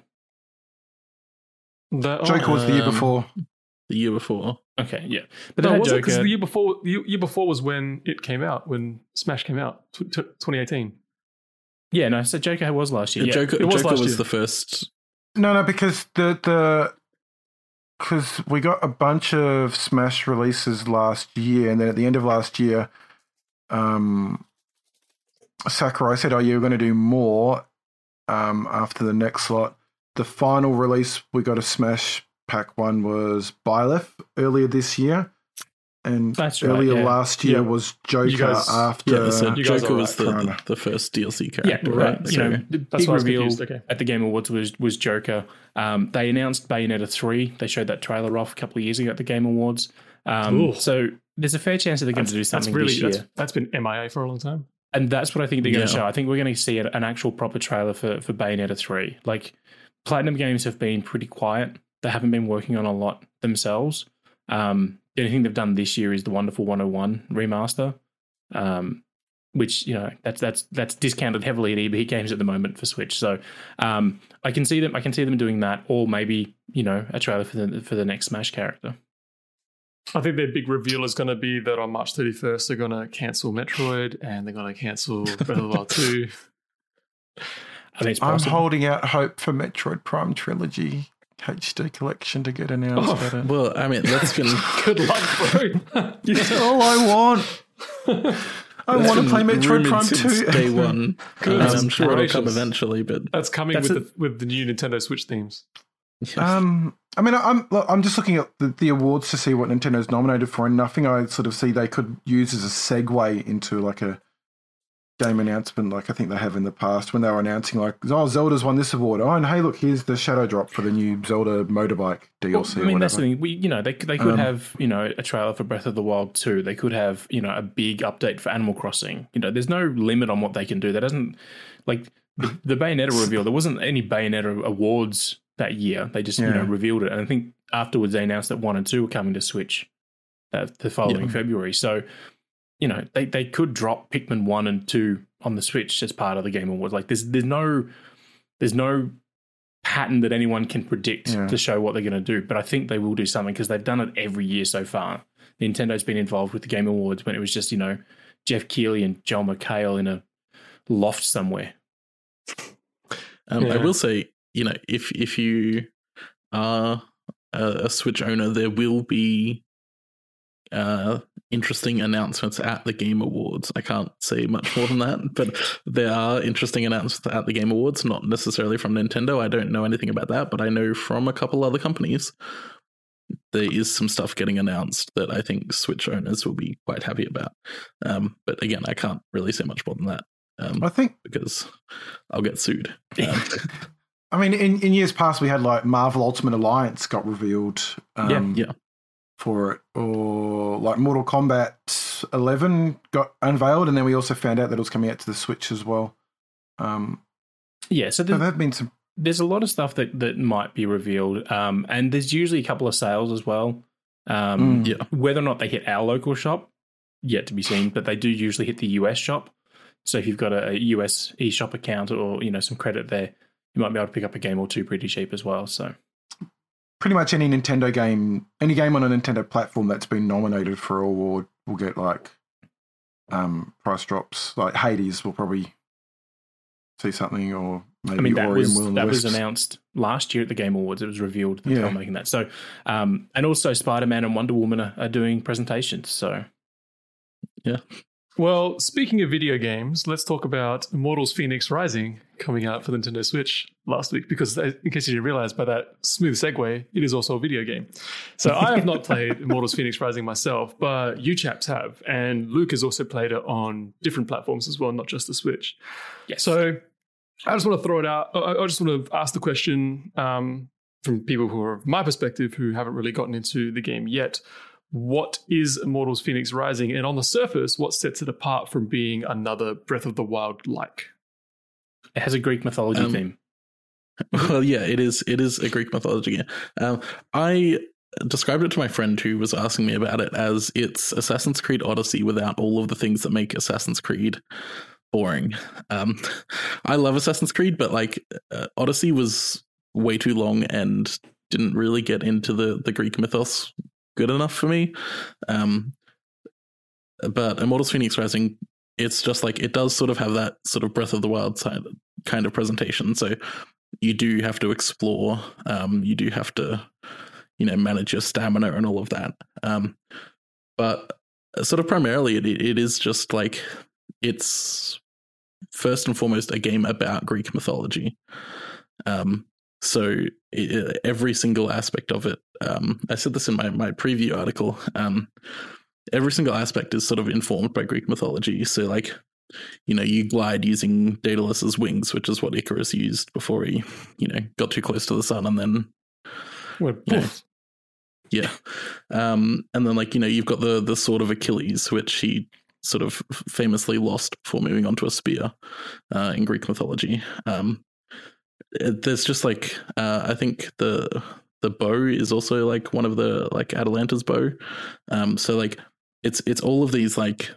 S1: That,
S4: Joker was the year
S2: Um,
S4: before.
S2: The year before.
S3: Okay, yeah. But
S1: no,
S3: they had
S1: was it? Because
S3: Joker.
S1: the year before, the year before was when it came out, when Smash came out, tw- t- twenty eighteen.
S3: Yeah, no. So Joker was last year. Yeah.
S2: Joker,
S1: it was
S2: Joker
S1: last
S2: was
S1: year.
S2: the first.
S4: No, no, because the the because we got a bunch of Smash releases last year, and then at the end of last year, um, Sakurai said, "Oh, you're going to do more um, after the next slot." The final release we got a Smash Pack one was Byleth earlier this year, and
S3: That's right,
S4: earlier
S3: yeah.
S4: last year
S1: Yeah.
S4: was Joker
S1: guys-
S4: after.
S2: Yeah, so
S1: you guys
S2: Joker
S1: are
S2: was
S1: right.
S2: the,
S4: Corona.
S2: the first D L C
S3: Yeah,
S2: character,
S3: right.
S2: right?
S3: You know,
S2: So-
S3: the
S1: That's
S3: big
S1: why I was
S3: reveal
S1: confused. Okay.
S3: at the Game Awards was was Joker. Um, they announced Bayonetta three. They showed that trailer off a couple of years ago at the Game Awards. Um,
S1: Ooh.
S3: so there's a fair chance that they're going to do
S1: That's
S3: something
S1: really
S3: this year.
S1: that's, that's been M I A for a long time.
S3: And that's what I think they're going to
S2: Yeah.
S3: show. I think we're going to see an, an actual proper trailer for, for Bayonetta three. Like, Platinum Games have been pretty quiet. They haven't been working on a lot themselves. Um, the only thing they've done this year is the Wonderful one oh one remaster, um, which, you know, that's that's that's discounted heavily at E B Games at the moment for Switch. So um, I can see them. I can see them doing that, or maybe, you know, a trailer for the for the next Smash character.
S1: I think their big reveal is going to be that on March thirty-first, they're going to cancel Metroid and they're going to cancel Breath of the Wild two.
S3: I think it's
S4: I'm
S3: possible.
S4: holding out hope for Metroid Prime Trilogy H D collection to get announced.
S1: Oh,
S4: at it.
S2: Well, I mean, that's been
S1: Good luck, bro.
S4: That's all I want. I
S2: that's
S4: want to
S2: been
S4: play Metroid
S2: rumored
S4: Prime
S2: since
S4: two.
S2: day one.
S1: Good
S2: And I'm sure it'll come
S1: gracious.
S2: eventually, but
S1: That's coming
S3: That's
S1: with
S3: a-
S1: the, with the new Nintendo Switch themes.
S4: Um, I mean, I'm look, I'm just looking at the, the awards to see what Nintendo's nominated for, and nothing I sort of see they could use as a segue into like a game announcement, like I think they have in the past when they were announcing like, oh, Zelda's won this award. Oh, and hey, look, here's the Shadow Drop for the new Zelda motorbike D L C.
S3: Well, I mean,
S4: or
S3: that's the
S4: whatever.
S3: thing. We, you know, they they could
S4: Um,
S3: have, you know, a trailer for Breath of the Wild two. They could have, you know, a big update for Animal Crossing. You know, there's no limit on what they can do. That doesn't like the, the Bayonetta reveal. There wasn't any Bayonetta awards that year. They just, you know,
S4: Yeah.
S3: revealed it. And I think afterwards they announced that one and two were coming to Switch uh, the following
S2: Yeah.
S3: February. So, you know, they they could drop Pikmin one and two on the Switch as part of the Game Awards. Like, there's there's no there's no pattern that anyone can predict
S4: Yeah.
S3: to show what they're going to do. But I think they will do something because they've done it every year so far. Nintendo's been involved with the Game Awards when it was just, you know, Jeff Keighley and Joel McHale in a loft somewhere.
S2: Um,
S1: Yeah.
S2: I will say, you know, if if you are a, a Switch owner, there will be uh, interesting announcements at the Game Awards. I can't say much more than that, but there are interesting announcements at the Game Awards, not necessarily from Nintendo. I don't know anything about that, but I know from a couple other companies there is some stuff getting announced that I think Switch owners will be quite happy about. Um, but again, I can't really say much more than that. Um,
S4: I think
S2: because I'll get sued. Um,
S4: I mean, in, in years past, we had like Marvel Ultimate Alliance got revealed um,
S2: yeah.
S4: for it, or like Mortal Kombat eleven got unveiled, and then we also found out that it was coming out to the Switch as well. Um,
S3: Yeah, so
S4: so
S3: there,
S4: there have been some.
S3: there's a lot of stuff that, that might be revealed, um, and there's usually a couple of sales as well. Um,
S4: Mm.
S2: Yeah.
S3: Whether or not they hit our local shop, yet to be seen, but they do usually hit the U S shop. So if you've got a U S eShop account or, you know, some credit there, you might be able to pick up a game or two pretty cheap as well. So
S4: Pretty much any Nintendo game, any game on a Nintendo platform that's been nominated for an award will get like um, price drops. Like Hades will probably see something, or maybe
S3: I mean, that
S4: Ori and
S3: was
S4: Will and the
S3: that was
S4: Wisps.
S3: announced last year at the Game Awards. It was revealed that
S4: Yeah.
S3: they were making that. So, um, and also Spider-Man and Wonder Woman are, are doing presentations. So
S1: Well, speaking of video games, let's talk about Immortals Phoenix Rising coming out for the Nintendo Switch last week, because in case you didn't realize by that smooth segue, it is also a video game. So I have not played Immortals Phoenix Rising myself, but you chaps have. And Luke has also played it on different platforms as well, not just the Switch.
S3: yes.
S1: So I just want to throw it out. I I just want to ask the question um, from people who are, my perspective, who haven't really gotten into the game yet. What is Immortals Phoenix Rising? And on the surface, what sets it apart from being another Breath of the Wild like?
S3: It has a Greek mythology
S2: Um,
S3: theme.
S2: Well, yeah, it is. It is a Greek mythology game. Um, I described it to my friend who was asking me about it as it's Assassin's Creed Odyssey without all of the things that make Assassin's Creed boring. Um, I love Assassin's Creed, but like uh, Odyssey was way too long and didn't really get into the the Greek mythos good enough for me. Um, but Immortals Phoenix Rising, it's just like it does sort of have that sort of Breath of the Wild side kind of presentation. So you do have to explore. Um, you do have to, you know, manage your stamina and all of that. Um, but sort of primarily, it it is just like it's first and foremost a game about Greek mythology. Um, so it, every single aspect of it, um, I said this in my, my preview article, um, every single aspect is sort of informed by Greek mythology. So like, you know, you glide using Daedalus's wings, which is what Icarus used before he, you know, got too close to the sun and then,
S1: Well,
S2: you know, yeah. Um, and then like, you know, you've got the, the sword of Achilles, which he sort of famously lost before moving on to a spear uh, in Greek mythology. Um, there's just like uh, I think the the bow is also like one of the like Atalanta's bow. Um, so like it's it's all of these like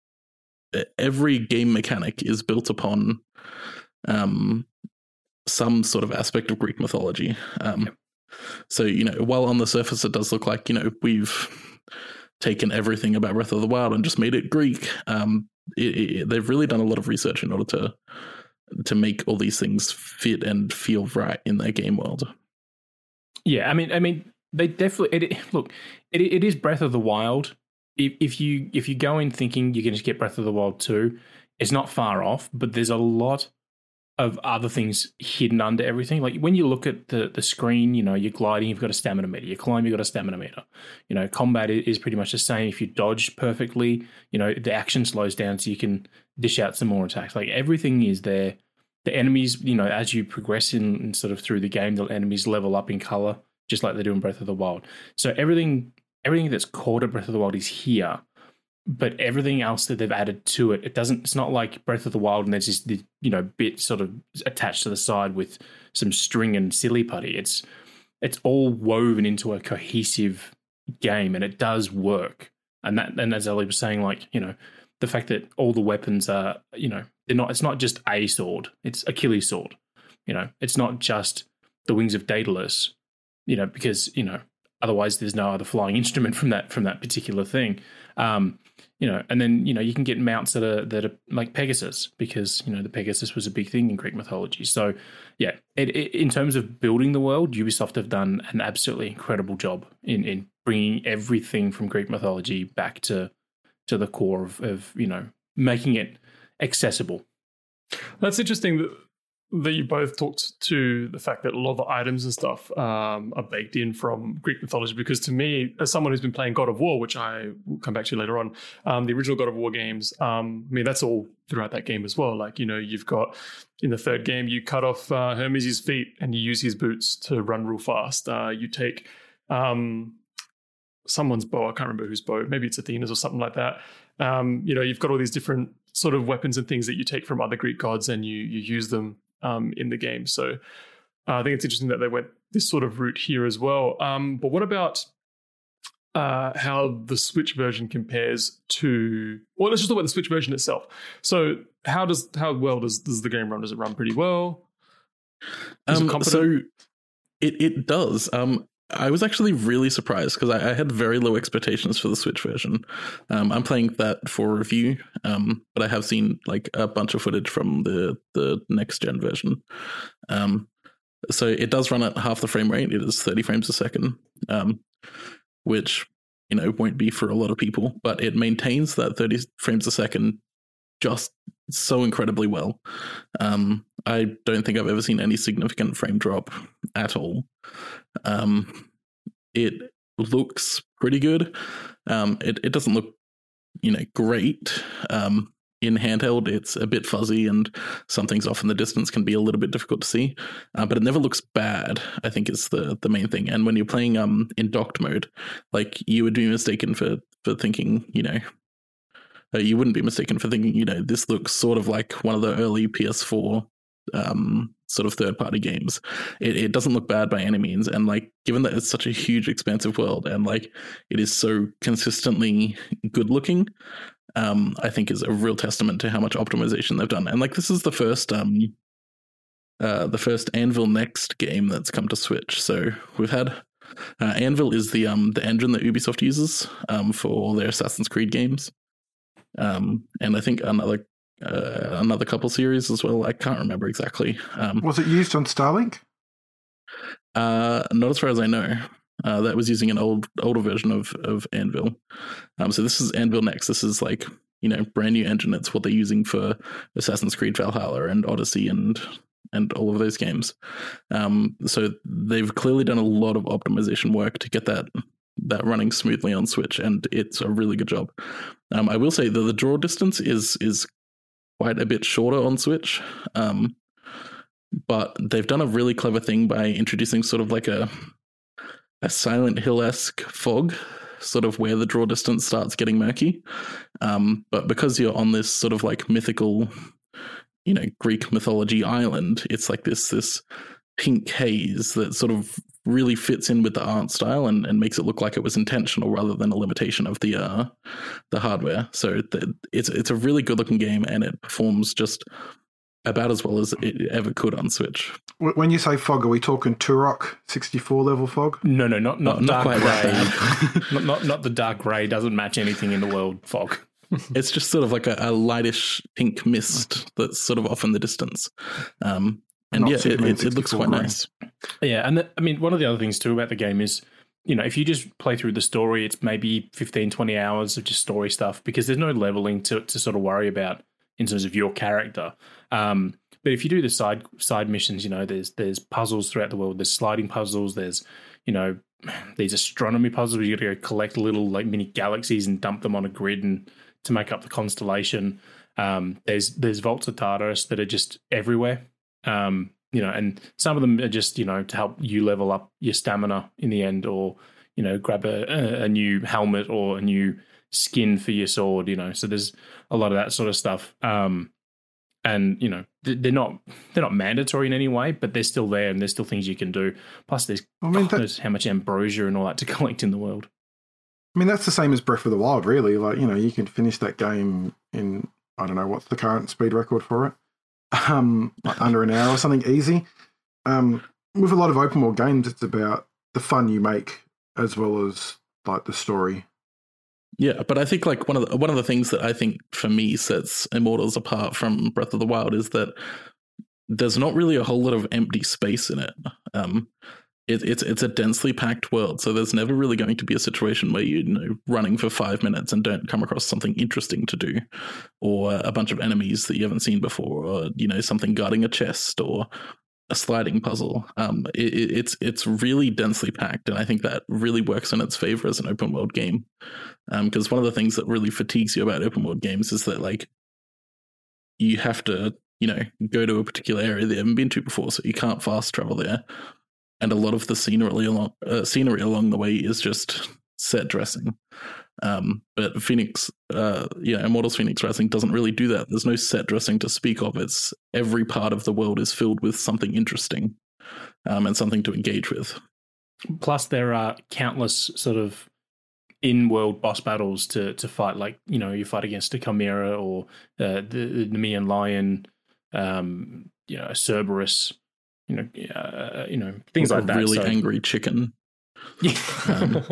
S2: every game mechanic is built upon um, some sort of aspect of Greek mythology. Um,
S3: Yep.
S2: So you know, while on the surface it does look like you know we've taken everything about Breath of the Wild and just made it Greek, um, it, it, they've really done a lot of research in order to to make all these things fit and feel right in their game world.
S3: Yeah, I mean, I mean, they definitely it, it- look. It, it is Breath of the Wild. If, if you if you go in thinking you can just get Breath of the Wild two, it's not far off. But there's a lot of other things hidden under everything. Like when you look at the the screen, you know, you're gliding, you've got a stamina meter. You climb, you've got a stamina meter. You know, combat i- is pretty much the same. If you dodge perfectly, you know, the action slows down so you can dish out some more attacks. Like everything is there. The enemies, you know, as you progress in, in sort of through the game, the enemies level up in color, just like they do in Breath of the Wild. So everything, everything that's core to Breath of the Wild is here, but everything else that they've added to it, it doesn't. It's not like Breath of the Wild and there's this, the, you know, bit sort of attached to the side with some string and silly putty. It's it's all woven into a cohesive game, and it does work. And that, and as Ellie was saying, like you know, the fact that all the weapons are, you know, they're not. It's not just a sword; it's Achilles' sword. You know, it's not just the wings of Daedalus. You know, because you know, otherwise there's no other flying instrument from that from that particular thing. Um, you know, and then, you know, you can get mounts that are that are like Pegasus, because, you know, the Pegasus was a big thing in Greek mythology. So, yeah, it, it, in terms of building the world, Ubisoft have done an absolutely incredible job in, in bringing everything from Greek mythology back to to the core of, of, you know, making it accessible.
S1: That's interesting that that you both talked to the fact that a lot of the items and stuff um, are baked in from Greek mythology, because to me, as someone who's been playing God of War, which I will come back to later on, um, the original God of War games, um, I mean, that's all throughout that game as well. Like, you know, you've got in the third game, you cut off uh, Hermes' feet and you use his boots to run real fast. Uh, you take um, someone's bow, I can't remember whose bow, maybe it's Athena's or something like that. Um, you know, you've got all these different sort of weapons and things that you take from other Greek gods and you you use them Um, in the game. So uh, I think it's interesting that they went this sort of route here as well. Um, but what about uh, how the Switch version compares to, well, let's just talk about the Switch version itself. So how does how well does, does the game run? Does it run pretty well? Is
S2: um,
S1: it competent?
S2: So it, it does. Um, I was actually really surprised because I, I had very low expectations for the Switch version. Um, I'm playing that for review, um, but I have seen like a bunch of footage from the, the next gen version. Um, so it does run at half the frame rate. It is thirty frames a second, um, which, you know, won't be for a lot of people, but it maintains that thirty frames a second just so incredibly well. Um, I don't think I've ever seen any significant frame drop at all. Um, it looks pretty good. Um, it, it doesn't look, you know, great. Um, in handheld, it's a bit fuzzy and something's off in the distance can be a little bit difficult to see, uh, but it never looks bad, I think is the, the main thing. And when you're playing um in docked mode, like you would be mistaken for, for thinking, you know, uh, you wouldn't be mistaken for thinking, you know, this looks sort of like one of the early P S four um sort of third-party games. It, it doesn't look bad by any means, and like given that it's such a huge expansive world and like it is so consistently good looking, um I think is a real testament to how much optimization they've done. And like this is the first um uh the first Anvil Next game that's come to Switch. So we've had uh, Anvil is the um the engine that Ubisoft uses um for all their Assassin's Creed games, um and I think another Uh, another couple series as well. I can't remember exactly. Um,
S4: Was it used on Starlink?
S2: Uh, not as far as I know. Uh, that was using an old older version of of Anvil. Um, so this is Anvil Next. This is like, you know, brand new engine. It's what they're using for Assassin's Creed Valhalla and Odyssey and and all of those games. Um, so they've clearly done a lot of optimization work to get that that running smoothly on Switch, and it's a really good job. Um, I will say that the draw distance is is quite a bit shorter on Switch, um, but they've done a really clever thing by introducing sort of like a a Silent Hill-esque fog, sort of where the draw distance starts getting murky. Um, but because you're on this sort of like mythical, you know, Greek mythology island, it's like this this pink haze that sort of really fits in with the art style and, and makes it look like it was intentional rather than a limitation of the uh, the hardware. So the, it's it's a really good looking game, and it performs just about as well as it ever could on Switch.
S4: When you say fog, are we talking Turok sixty-four level fog?
S3: No, no, not not
S2: Oh, not
S3: dark
S2: quite
S3: grey.
S2: that
S3: not, not not the dark grey doesn't match anything in the world fog.
S2: It's just sort of like a, a lightish pink mist that's sort of off in the distance. Um, and
S4: Not
S2: yeah, it,
S4: Superman
S2: it, it looks
S4: sixty-four
S2: quite
S4: grey.
S2: nice.
S3: Yeah, and the, I mean, one of the other things too about the game is, you know, if you just play through the story, it's maybe fifteen, twenty hours of just story stuff, because there's no leveling to to sort of worry about in terms of your character. Um, but if you do the side side missions, you know, there's there's puzzles throughout the world. There's sliding puzzles. There's, you know, these astronomy puzzles where you got to go collect little like mini galaxies and dump them on a grid and to make up the constellation. Um, there's there's vaults of Tartarus that are just everywhere. Um, you know, and some of them are just, you know, to help you level up your stamina in the end, or, you know, grab a, a new helmet or a new skin for your sword, you know. So there's a lot of that sort of stuff. Um, and, you know, they're not they're not mandatory in any way, but they're still there, and there's still things you can do. Plus there's,
S4: I mean,
S3: God
S4: that-
S3: knows how much ambrosia and all that to collect in the world.
S4: I mean, that's the same as Breath of the Wild, really. Like, you know, you can finish that game in, I don't know, what's the current speed record for it? Um, like under an hour or something, easy. Um, with a lot of open world games, it's about the fun you make as well as like the story.
S2: Yeah, but I think like one of the, one of the things that I think for me sets Immortals apart from Breath of the Wild is that there's not really a whole lot of empty space in it. Um, it it's it's a densely packed world, so there's never really going to be a situation where you're you know running for five minutes and don't come across something interesting to do, or a bunch of enemies that you haven't seen before, or you know something guarding a chest or a sliding puzzle. Um, it, it's it's really densely packed, and I think that really works in its favor as an open world game. Because um, one of the things that really fatigues you about open world games is that like you have to you know go to a particular area that you haven't been to before, so you can't fast travel there, and a lot of the scenery along uh, scenery along the way is just set dressing. Um, but Phoenix, uh, yeah, Immortals Phoenix Rising doesn't really do that. There's no set dressing to speak of. It's every part of the world is filled with something interesting um, and something to engage with.
S3: Plus, there are countless sort of in-world boss battles to to fight. Like you know, you fight against a Chimera or uh, the, the Nemean Lion, um, you know, a Cerberus, you know, uh, you know, things
S2: a
S3: like that.
S2: Really
S3: so,
S2: angry chicken.
S3: Yeah. Um,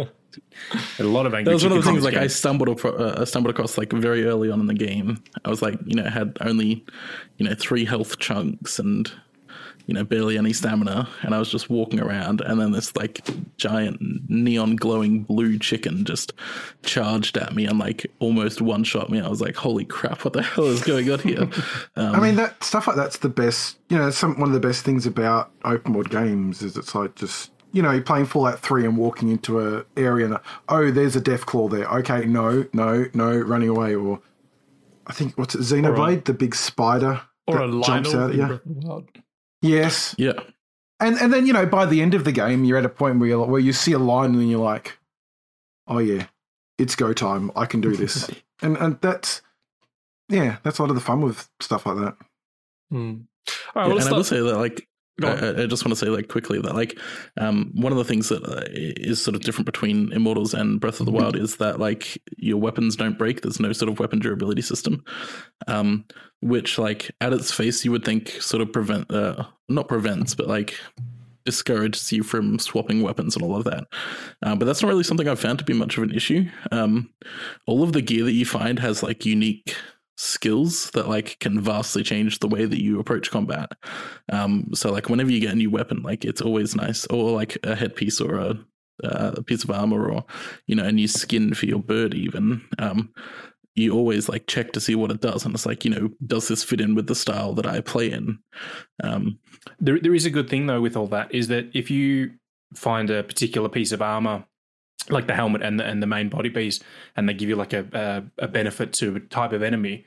S3: a lot of angry.
S2: That was one of the things. Like
S3: game.
S2: I stumbled, across, uh, I stumbled across like very early on in the game. I was like, you know, had only, you know, three health chunks and, you know, barely any stamina, and I was just walking around, and then this like giant neon glowing blue chicken just charged at me and like almost one shot me. I was like, holy crap, what the hell is going on here? Um,
S4: I mean, that stuff like that's the best. You know, some one of the best things about open world games is it's like just. You know, you're playing Fallout three and walking into a area and, oh, there's a Deathclaw there. Okay, no, no, no, running away. Or I think, what's it, Xenoblade, a, the big spider
S1: or
S4: that
S1: a
S4: jumps out at you. Yes.
S2: Yeah.
S4: And and then, you know, by the end of the game, you're at a point where, you're, where you see a line and then you're like, oh, yeah, it's go time. I can do this. and and that's, yeah, that's a lot of the fun with stuff like that.
S1: Mm.
S2: All right, yeah, well, and I will say that, like, I, I just want to say, like, quickly that, like, um, one of the things that uh, is sort of different between Immortals and Breath of the Wild is that, like, your weapons don't break. There's no sort of weapon durability system, um, which, like, at its face, you would think sort of prevent, uh, not prevents, but, like, discourages you from swapping weapons and all of that. Uh, but that's not really something I've found to be much of an issue. Um, all of the gear that you find has, like, unique skills that like can vastly change the way that you approach combat. Um, so like whenever you get a new weapon, like it's always nice, or like a headpiece or a, uh, a piece of armor, or you know a new skin for your bird even. Um, you always like check to see what it does, and it's like, you know, does this fit in with the style that I play in? Um,
S3: there, there is a good thing though with all that is that if you find a particular piece of armor, like the helmet and the, and the main body piece, and they give you like a, a a benefit to a type of enemy,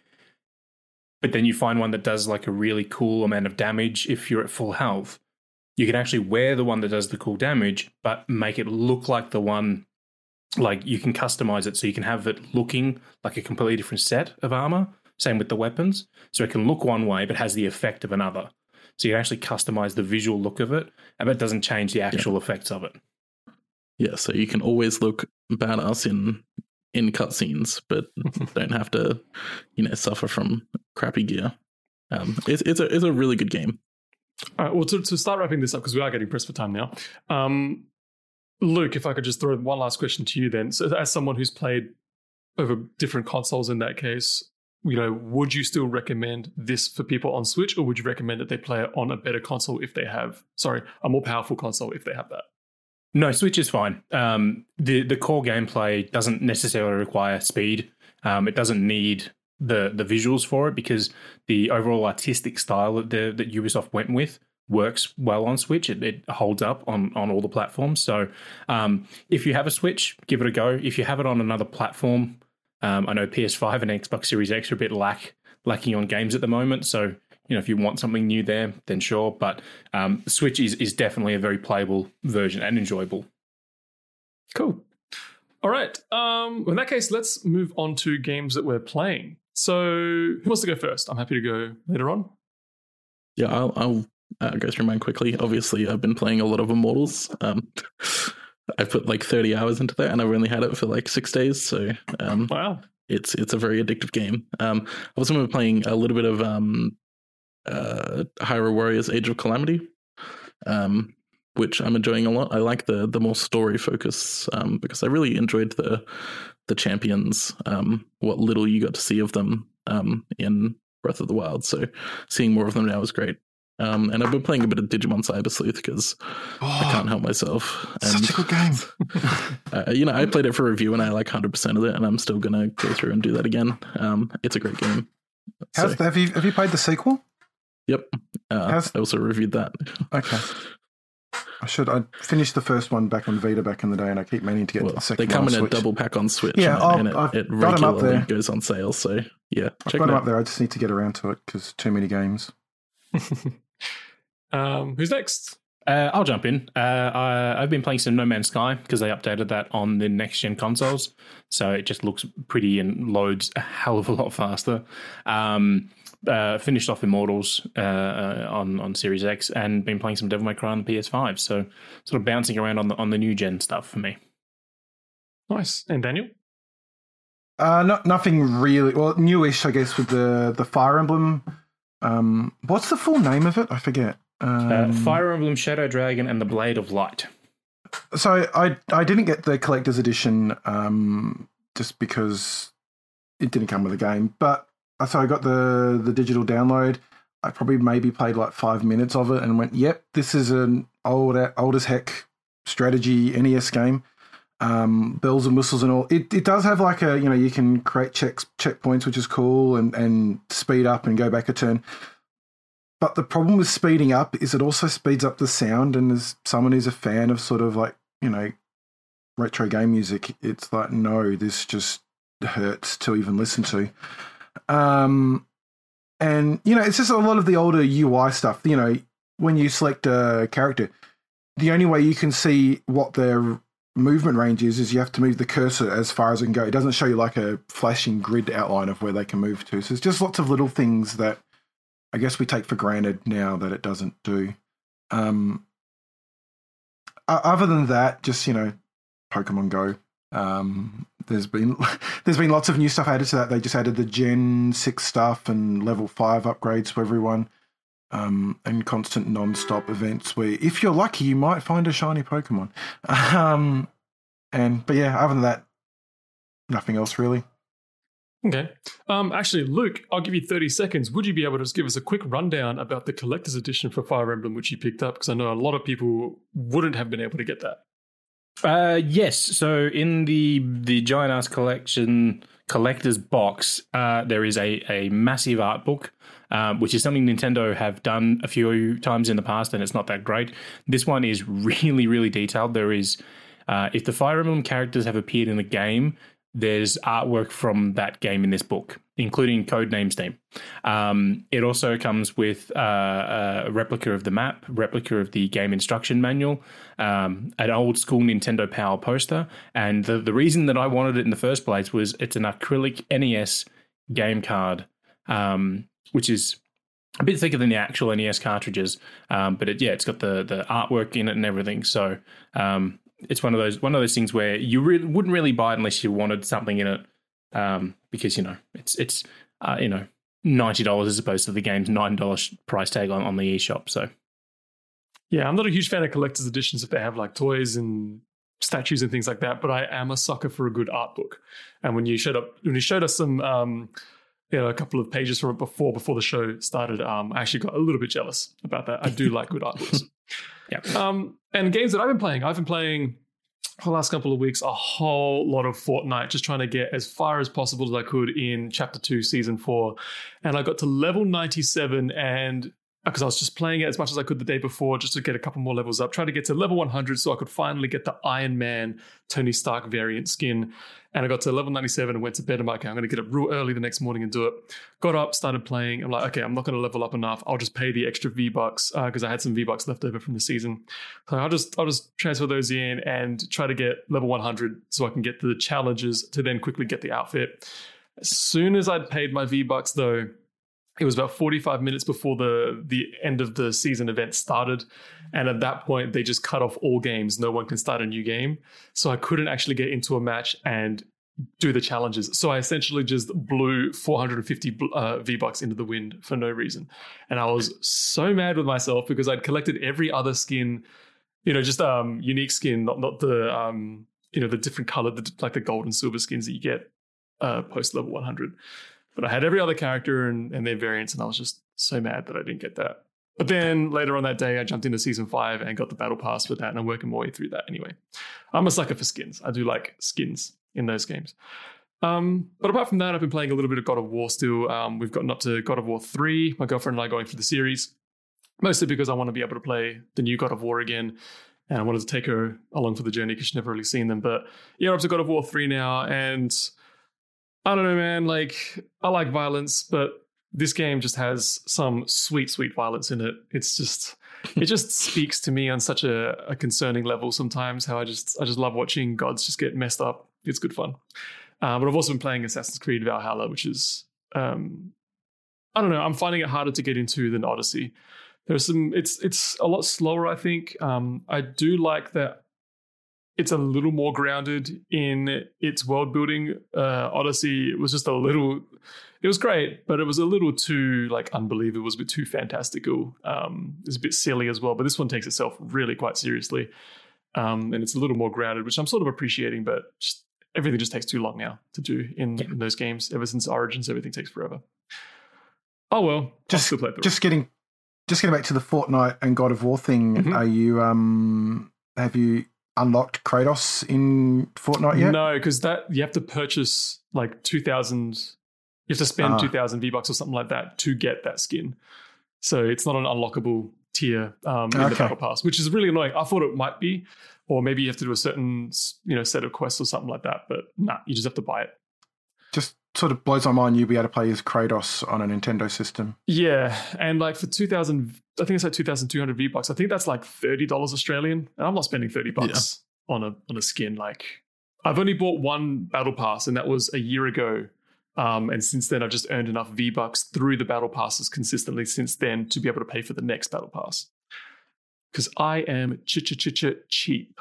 S3: but then you find one that does like a really cool amount of damage if you're at full health, you can actually wear the one that does the cool damage, but make it look like the one, like you can customize it so you can have it looking like a completely different set of armor. Same with the weapons. So it can look one way, but has the effect of another. So you can actually customize the visual look of it, but it doesn't change the actual yeah. effects of it.
S2: Yeah, so you can always look badass in in cutscenes, but don't have to, you know, suffer from crappy gear. Um, it's it's a it's a really good game.
S1: All right. Well, to, to start wrapping this up, because we are getting pressed for time now. Um, Luke, if I could just throw one last question to you, then, so as someone who's played over different consoles, in that case, you know, would you still recommend this for people on Switch, or would you recommend that they play it on a better console if they have, sorry, a more powerful console if they have that?
S3: No, Switch is fine. Um, the the core gameplay doesn't necessarily require speed. Um, it doesn't need the the visuals for it, because the overall artistic style that the, that Ubisoft went with works well on Switch. It, it holds up on, on all the platforms. So um, if you have a Switch, give it a go. If you have it on another platform, um, I know P S five and Xbox Series X are a bit lack lacking on games at the moment. So you know, if you want something new there, then sure. But um, Switch is, is definitely a very playable version and enjoyable.
S1: Cool. All right. Um, in that case, let's move on to games that we're playing. So who wants to go first? I'm happy to go later on.
S2: Yeah, I'll, I'll uh, go through mine quickly. Obviously, I've been playing a lot of Immortals. Um, I've put like thirty hours into that, and I've only had it for like six days. So um,
S1: wow,
S2: it's it's a very addictive game. Um, I've also been playing a little bit of um, uh, Hyrule Warriors Age of Calamity. Um, which I'm enjoying a lot. I like the the more story focus um, because I really enjoyed the the champions, um, what little you got to see of them um, in Breath of the Wild. So seeing more of them now is great. Um, and I've been playing a bit of Digimon Cyber Sleuth because oh, I can't help myself. And,
S4: such a good game.
S2: uh, you know, I played it for review and I like one hundred percent of it, and I'm still going to go through and do that again. Um, it's a great game.
S4: How's, so, have you have you played the sequel?
S2: Yep. Uh, I also reviewed that.
S4: Okay. I should. I finished the first one back on Vita back in the day, and I keep meaning to get
S2: well,
S4: to the second one.
S2: They come
S4: on
S2: in
S4: Switch.
S2: a double pack on Switch,
S4: yeah,
S2: and, it, and it, it regularly goes on sale. So yeah,
S4: I've
S2: check
S4: got
S2: it
S4: them
S2: out.
S4: up there. I just need to get around to it because too many games.
S1: um, who's next?
S3: Uh, I'll jump in. Uh, I, I've been playing some No Man's Sky because they updated that on the next gen consoles, so it just looks pretty and loads a hell of a lot faster. Um, Uh, finished off Immortals uh, uh, on on Series X, and been playing some Devil May Cry on the P S five. So sort of bouncing around on the on the new gen stuff for me.
S1: Nice. And Daniel?
S4: Uh, not nothing really. Well, newish, I guess, with the the Fire Emblem. Um, what's the full name of it? I forget. Um,
S3: uh, Fire Emblem Shadow Dragon and the Blade of Light.
S4: So I I didn't get the collector's edition um, just because it didn't come with the game, but. So I got the, the digital download. I probably maybe played like five minutes of it and went, yep, this is an old old as heck strategy N E S game. Um, bells and whistles and all. It it does have like a, you know, you can create checks checkpoints, which is cool, and, and speed up and go back a turn. But the problem with speeding up is it also speeds up the sound. And as someone who's a fan of sort of like, you know, retro game music, it's like, no, this just hurts to even listen to. Um, and, you know, it's just a lot of the older U I stuff. You know, when you select a character, the only way you can see what their movement range is, is you have to move the cursor as far as it can go. It doesn't show you like a flashing grid outline of where they can move to. So it's just lots of little things that I guess we take for granted now that it doesn't do. Um, other than that, just, you know, Pokemon Go. Um, there's been there's been lots of new stuff added to that. They just added the Gen six stuff and level five upgrades for everyone, um, and constant non-stop events where if you're lucky you might find a shiny Pokemon. Um, and but yeah, other than that, nothing else really.
S1: Okay. Um, actually, Luke, I'll give you thirty seconds. Would you be able to just give us a quick rundown about the collector's edition for Fire Emblem, which you picked up? Because I know a lot of people wouldn't have been able to get that.
S3: Uh, yes. So in the the Giant Ass Collection collector's box, uh, there is a, a massive art book, um, which is something Nintendo have done a few times in the past, and it's not that great. This one is really, really detailed. There is, uh, if the Fire Emblem characters have appeared in the game, there's artwork from that game in this book, including Codenames theme. Um, it also comes with uh, a replica of the map, replica of the game instruction manual, um, an old school Nintendo Power poster. And the, the reason that I wanted it in the first place was it's an acrylic N E S game card, um, which is a bit thicker than the actual N E S cartridges. Um, but it, yeah, it's got the, the artwork in it and everything. So um, it's one of those one of those things where you really wouldn't really buy it unless you wanted something in it. Um, because, you know, it's, it's uh, you know, ninety dollars as opposed to the game's nine dollars price tag on, on the eShop. So,
S1: yeah, I'm not a huge fan of collector's editions if they have like toys and statues and things like that, but I am a sucker for a good art book. And when you showed up, when you showed us some, um, you know, a couple of pages from it before, before the show started, um, I actually got a little bit jealous about that. I do like good art books.
S3: Yeah.
S1: Um, and games that I've been playing, I've been playing for the last couple of weeks, a whole lot of Fortnite, just trying to get as far as possible as I could in Chapter two, Season four. And I got to level ninety-seven, and because I was just playing it as much as I could the day before, just to get a couple more levels up, trying to get to level one hundred so I could finally get the Iron Man Tony Stark variant skin. And I got to level ninety-seven and went to bed. I'm like, okay, I'm going to get up real early the next morning and do it. Got up, started playing. I'm like, okay, I'm not going to level up enough. I'll just pay the extra V-Bucks because uh, I had some V-Bucks left over from the season. So I'll just I'll just transfer those in and try to get level one hundred so I can get the challenges to then quickly get the outfit. As soon as I'd paid my V-Bucks, though, it was about forty-five minutes before the, the end of the season event started. And at that point, they just cut off all games. No one can start a new game. So I couldn't actually get into a match and do the challenges. So I essentially just blew four hundred fifty uh, V-Bucks into the wind for no reason. And I was so mad with myself because I'd collected every other skin you know, just um, unique skin, not not the um, you know, the different color, the, like the gold and silver skins that you get uh, post level one hundred. But I had every other character and, and their variants, and I was just so mad that I didn't get that. But then later on that day, I jumped into season five and got the battle pass for that, and I'm working my way through that anyway. I'm a sucker for skins. I do like skins in those games. Um, but apart from that, I've been playing a little bit of God of War still. Um, we've gotten up to God of War three. My girlfriend and I are going through the series, mostly because I want to be able to play the new God of War again. And I wanted to take her along for the journey because she's never really seen them. But yeah, I'm up to God of War three now. And I don't know, man, like I like violence, but this game just has some sweet, sweet violence in it. It's just, it just speaks to me on such a, a concerning level sometimes, how I just, I just love watching gods just get messed up. It's good fun. Uh, but I've also been playing Assassin's Creed Valhalla, which is, um, I don't know, I'm finding it harder to get into than Odyssey. There's some, it's it's a lot slower, I think. Um, I do like that it's a little more grounded in its world building. Uh, Odyssey, it was just a little, it was great, but it was a little too like unbelievable. It was a bit too fantastical. Um, it was a bit silly as well, but this one takes itself really quite seriously. Um, and it's a little more grounded, which I'm sort of appreciating, but just everything just takes too long now to do in, yeah. in those games. Ever since Origins, everything takes forever. Oh, well,
S4: just,
S1: I'll still play through.
S4: Just getting... Just getting back to the Fortnite and God of War thing, mm-hmm. are you um have you unlocked Kratos in Fortnite yet?
S1: No, because that you have to purchase like two thousand. You have to spend uh. two thousand V bucks or something like that to get that skin. So it's not an unlockable tier um, in okay. the Battle Pass, which is really annoying. I thought it might be, or maybe you have to do a certain you know set of quests or something like that. But nah, you just have to buy it.
S4: Just sort of blows my mind you'll be able to play as Kratos on a Nintendo system.
S1: Yeah, and like for two thousand, I think it's like two thousand two hundred V-Bucks. I think that's like thirty dollars Australian, and I'm not spending thirty bucks yeah. on a on a skin. Like, I've only bought one Battle Pass, and that was a year ago. Um, and since then, I've just earned enough V-Bucks through the Battle Passes consistently since then to be able to pay for the next Battle Pass. Because I am ch-ch-ch-ch-cheap.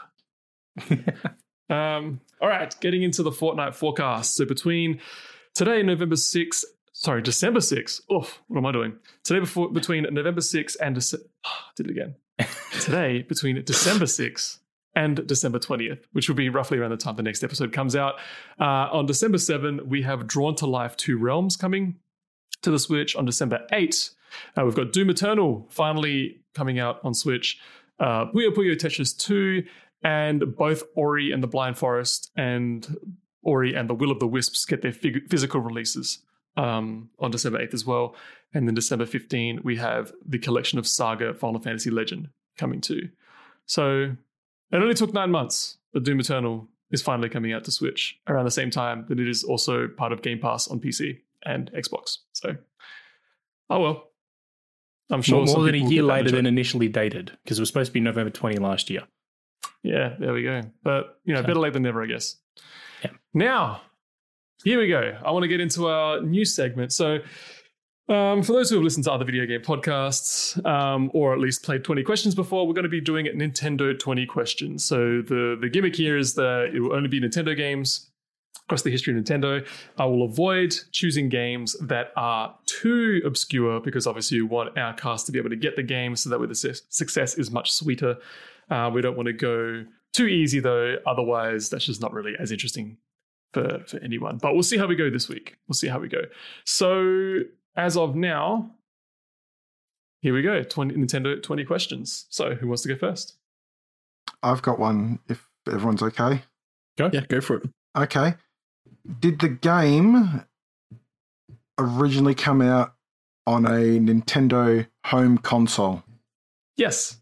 S1: um, all right, getting into the Fortnite forecast. So between today, November sixth, sorry, December sixth. Oof, what am I doing? Today before between November sixth and December, oh, did it again. Today between December sixth and December twentieth, which will be roughly around the time the next episode comes out. Uh, on December seventh, we have Drawn to Life Two Realms coming to the Switch. On December eighth, uh, we've got Doom Eternal finally coming out on Switch. Uh, Puyo Puyo Tetris two, and both Ori and the Blind Forest and Ori and the Will of the Wisps get their fig- physical releases um, on December eighth as well. And then December fifteenth, we have the collection of Saga Final Fantasy Legend coming too. So it only took nine months, but Doom Eternal is finally coming out to Switch around the same time that it is also part of Game Pass on P C and Xbox. So, oh well. I'm sure
S3: more, more than a year later than initially dated, because it was supposed to be November twentieth last year.
S1: Yeah, there we go. But, you know, so, better late than never, I guess. Yeah. Now, here we go. I want to get into our new segment. So, um, for those who have listened to other video game podcasts, um, or at least played twenty questions before, we're going to be doing it Nintendo twenty questions. So the, the gimmick here is that it will only be Nintendo games across the history of Nintendo. I will avoid choosing games that are too obscure because obviously we want our cast to be able to get the game so that way the su- success is much sweeter. Uh, we don't want to go too easy though, otherwise that's just not really as interesting for, for anyone. But we'll see how we go this week. We'll see how we go. So as of now, here we go, twenty, Nintendo twenty questions. So who wants to go first?
S4: I've got one if everyone's okay.
S2: Go. Yeah, go for it.
S4: Okay. Did the game originally come out on a Nintendo home console?
S1: Yes.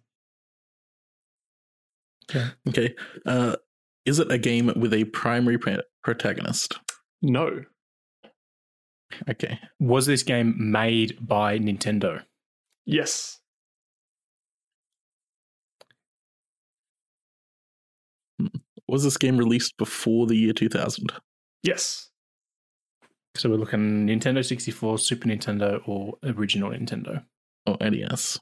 S2: Okay. Okay. Uh, is it a game with a primary pr- protagonist?
S1: No.
S2: Okay.
S3: Was this game made by Nintendo?
S1: Yes.
S2: Was this game released before the year two thousand?
S1: Yes.
S3: So we're looking Nintendo sixty-four, Super Nintendo, or original Nintendo?
S2: Or N E S.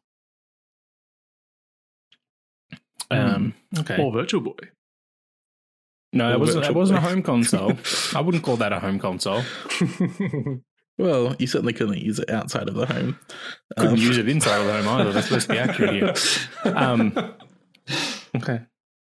S3: Um, okay.
S1: Or Virtual Boy.
S3: No, that wasn't, that wasn't a home console. I wouldn't call that a home console.
S2: Well, you certainly couldn't use it outside of the home.
S3: Couldn't um, use it inside of the home either. That's supposed to be accurate here. Um, Okay.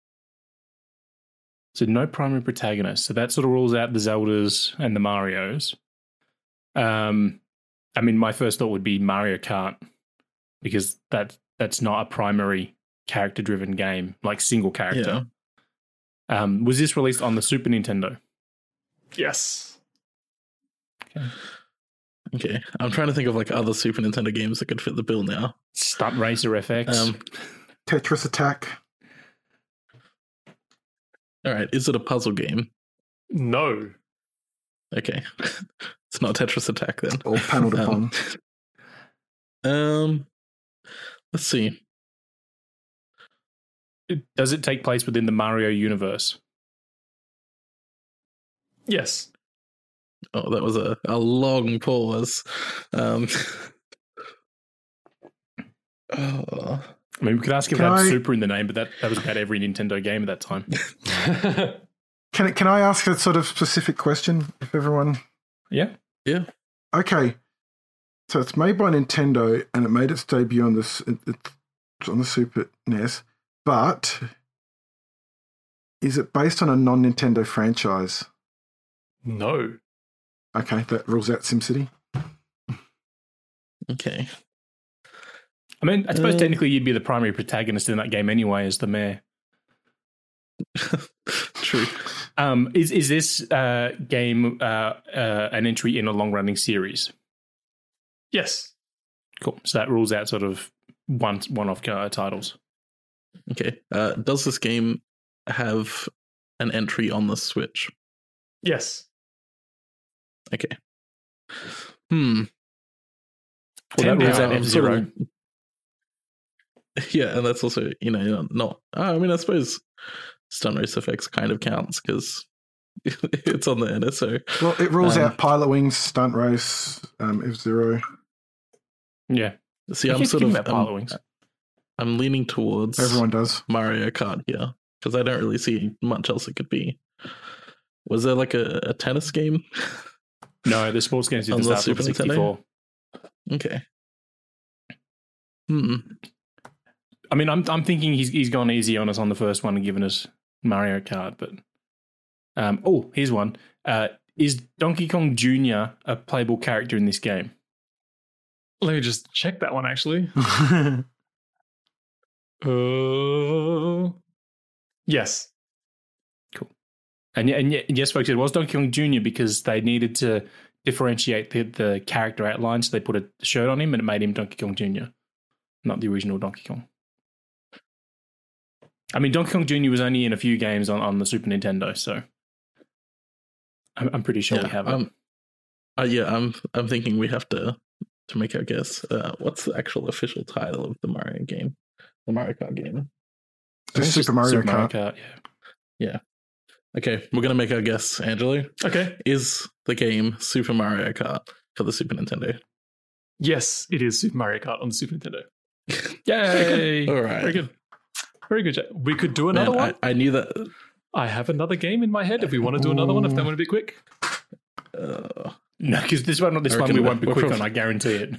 S3: So no primary protagonist. So that sort of rules out the Zeldas and the Marios. Um, I mean, my first thought would be Mario Kart, because that that's not a primary character-driven game, like single character. Yeah. Um, was this released on the Super Nintendo?
S1: Yes.
S2: Okay. Okay. I'm trying to think of like other Super Nintendo games that could fit the bill now.
S3: Stunt Racer F X. Um,
S4: Tetris Attack.
S2: All right. Is it a puzzle game?
S1: No.
S2: Okay. It's not Tetris Attack then.
S4: Or Panel to
S2: um, um, let's see.
S3: Does it take place within the Mario universe?
S1: Yes.
S2: Oh, that was a, a long pause. Um,
S3: oh. I mean, we could ask if
S4: can
S3: it had
S4: I,
S3: Super in the name, but that, that was about every Nintendo game at that time.
S4: Can can I ask a sort of specific question, if everyone...
S3: Yeah.
S2: Yeah.
S4: Okay. So it's made by Nintendo, and it made its debut on this it, it's on the Super N E S, but is it based on a non-Nintendo franchise?
S1: No.
S4: Okay, that rules out SimCity.
S2: Okay.
S3: I mean, I suppose uh, technically you'd be the primary protagonist in that game anyway, as the mayor.
S2: True.
S3: Um, is is this uh, game uh, uh, an entry in a long-running series?
S1: Yes.
S3: Cool. So that rules out sort of one one-off uh, titles.
S2: Okay. Uh, does this game have an entry on the Switch?
S1: Yes.
S2: Okay. Hmm.
S3: Well, that rules out F-Zero.
S2: Yeah, and that's also, you know, not... I mean, I suppose Stunt Race F X kind of counts because it's on the N S O.
S4: Well, it rules
S2: um,
S4: out Pilot Wings, Stunt Race, um, F-Zero.
S3: Yeah.
S2: See, I'm sort of...
S3: About Pilot Wings.
S2: I'm leaning towards...
S4: Everyone does.
S2: Mario Kart here, because I don't really see much else it could be. Was there like a, a tennis game?
S3: No, the sports games didn't start with sixty-four.
S2: Okay. Hmm.
S3: I mean, I'm I'm thinking he's he's gone easy on us on the first one and given us Mario Kart, but um, oh, here's one. Uh, is Donkey Kong Junior a playable character in this game?
S1: Let me just check that one, actually. uh, yes.
S3: Cool. And, and, and yes, folks, it was Donkey Kong Junior because they needed to differentiate the, the character outline, so they put a shirt on him and it made him Donkey Kong Junior, not the original Donkey Kong. I mean, Donkey Kong Junior was only in a few games on, on the Super Nintendo, so I'm, I'm pretty sure
S2: yeah,
S3: we have it.
S2: Um, uh, yeah, I'm I'm thinking we have to to make our guess. Uh, what's the actual official title of the Mario game? The Mario Kart game.
S4: Just Super Mario
S3: Super
S4: Kart.
S3: Mario Kart. Yeah.
S2: Yeah. Okay, we're gonna make our guess, Angelo.
S1: Okay.
S2: Is the game Super Mario Kart for the Super Nintendo?
S1: Yes, it is Super Mario Kart on the Super Nintendo.
S3: Yay!
S2: All right.
S1: Very good. Very good. Jack. We could do another
S2: Man,
S1: one.
S2: I, I knew that.
S1: I have another game in my head if we want to do another one, if that want to be quick.
S2: Uh,
S3: no, because this one, this one we won't be quick probably, on, I guarantee it.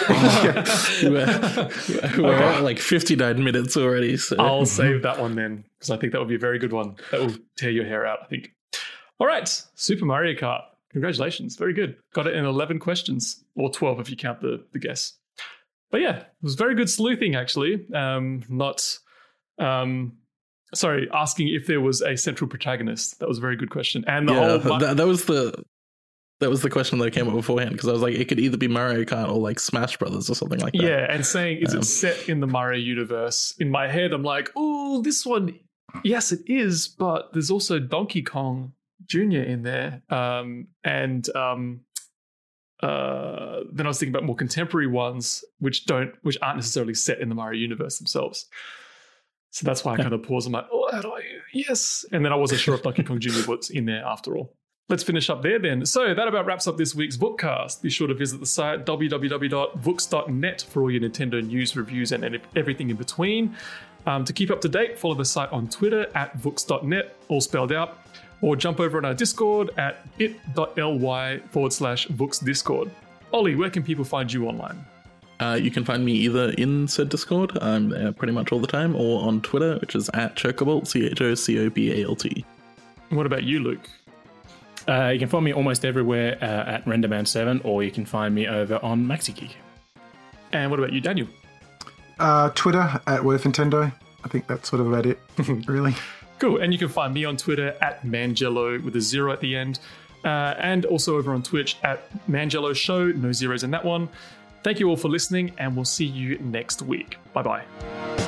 S2: we're we're okay. at like fifty-nine minutes already. So.
S1: I'll save that one then, because I think that would be a very good one. That will tear your hair out, I think. All right, Super Mario Kart. Congratulations. Very good. Got it in eleven questions, or twelve if you count the, the guess. But yeah, it was very good sleuthing, actually. Um, not... Um, sorry, asking if there was a central protagonist. That was a very good question. And the
S2: yeah,
S1: whole
S2: that, that was the that was the question that came up beforehand, because I was like, it could either be Mario Kart or like Smash Brothers or something like that.
S1: Yeah, and saying is um, it set in the Mario universe? In my head, I'm like, oh, this one, yes, it is, but there's also Donkey Kong Junior in there, um, and um, uh, then I was thinking about more contemporary ones, which don't, which aren't necessarily set in the Mario universe themselves. So that's why I kind of paused. I'm like, oh, how do I? Yes. And then I wasn't sure if Donkey Kong Junior was in there after all. Let's finish up there then. So that about wraps up this week's Vookcast. Be sure to visit the site w w w dot vooks dot net for all your Nintendo news, reviews, and everything in between. Um, to keep up to date, follow the site on Twitter at vooks dot net, all spelled out, or jump over on our Discord at bit.ly forward slash Vooks Discord. Ollie, where can people find you online?
S2: Uh, you can find me either in said Discord, I'm there pretty much all the time, or on Twitter, which is at Chocobalt, C H O C O B A L T.
S1: What about you, Luke?
S3: Uh, you can find me almost everywhere uh, at Renderman seven, or you can find me over on MaxiGeek.
S1: And what about you, Daniel?
S4: Uh, Twitter at Worth Nintendo. I think that's sort of about it, really.
S1: Cool. And you can find me on Twitter at Mangello with a zero at the end. Uh, and also over on Twitch at Mangello Show. No zeros in that one. Thank you all for listening, and we'll see you next week. Bye-bye.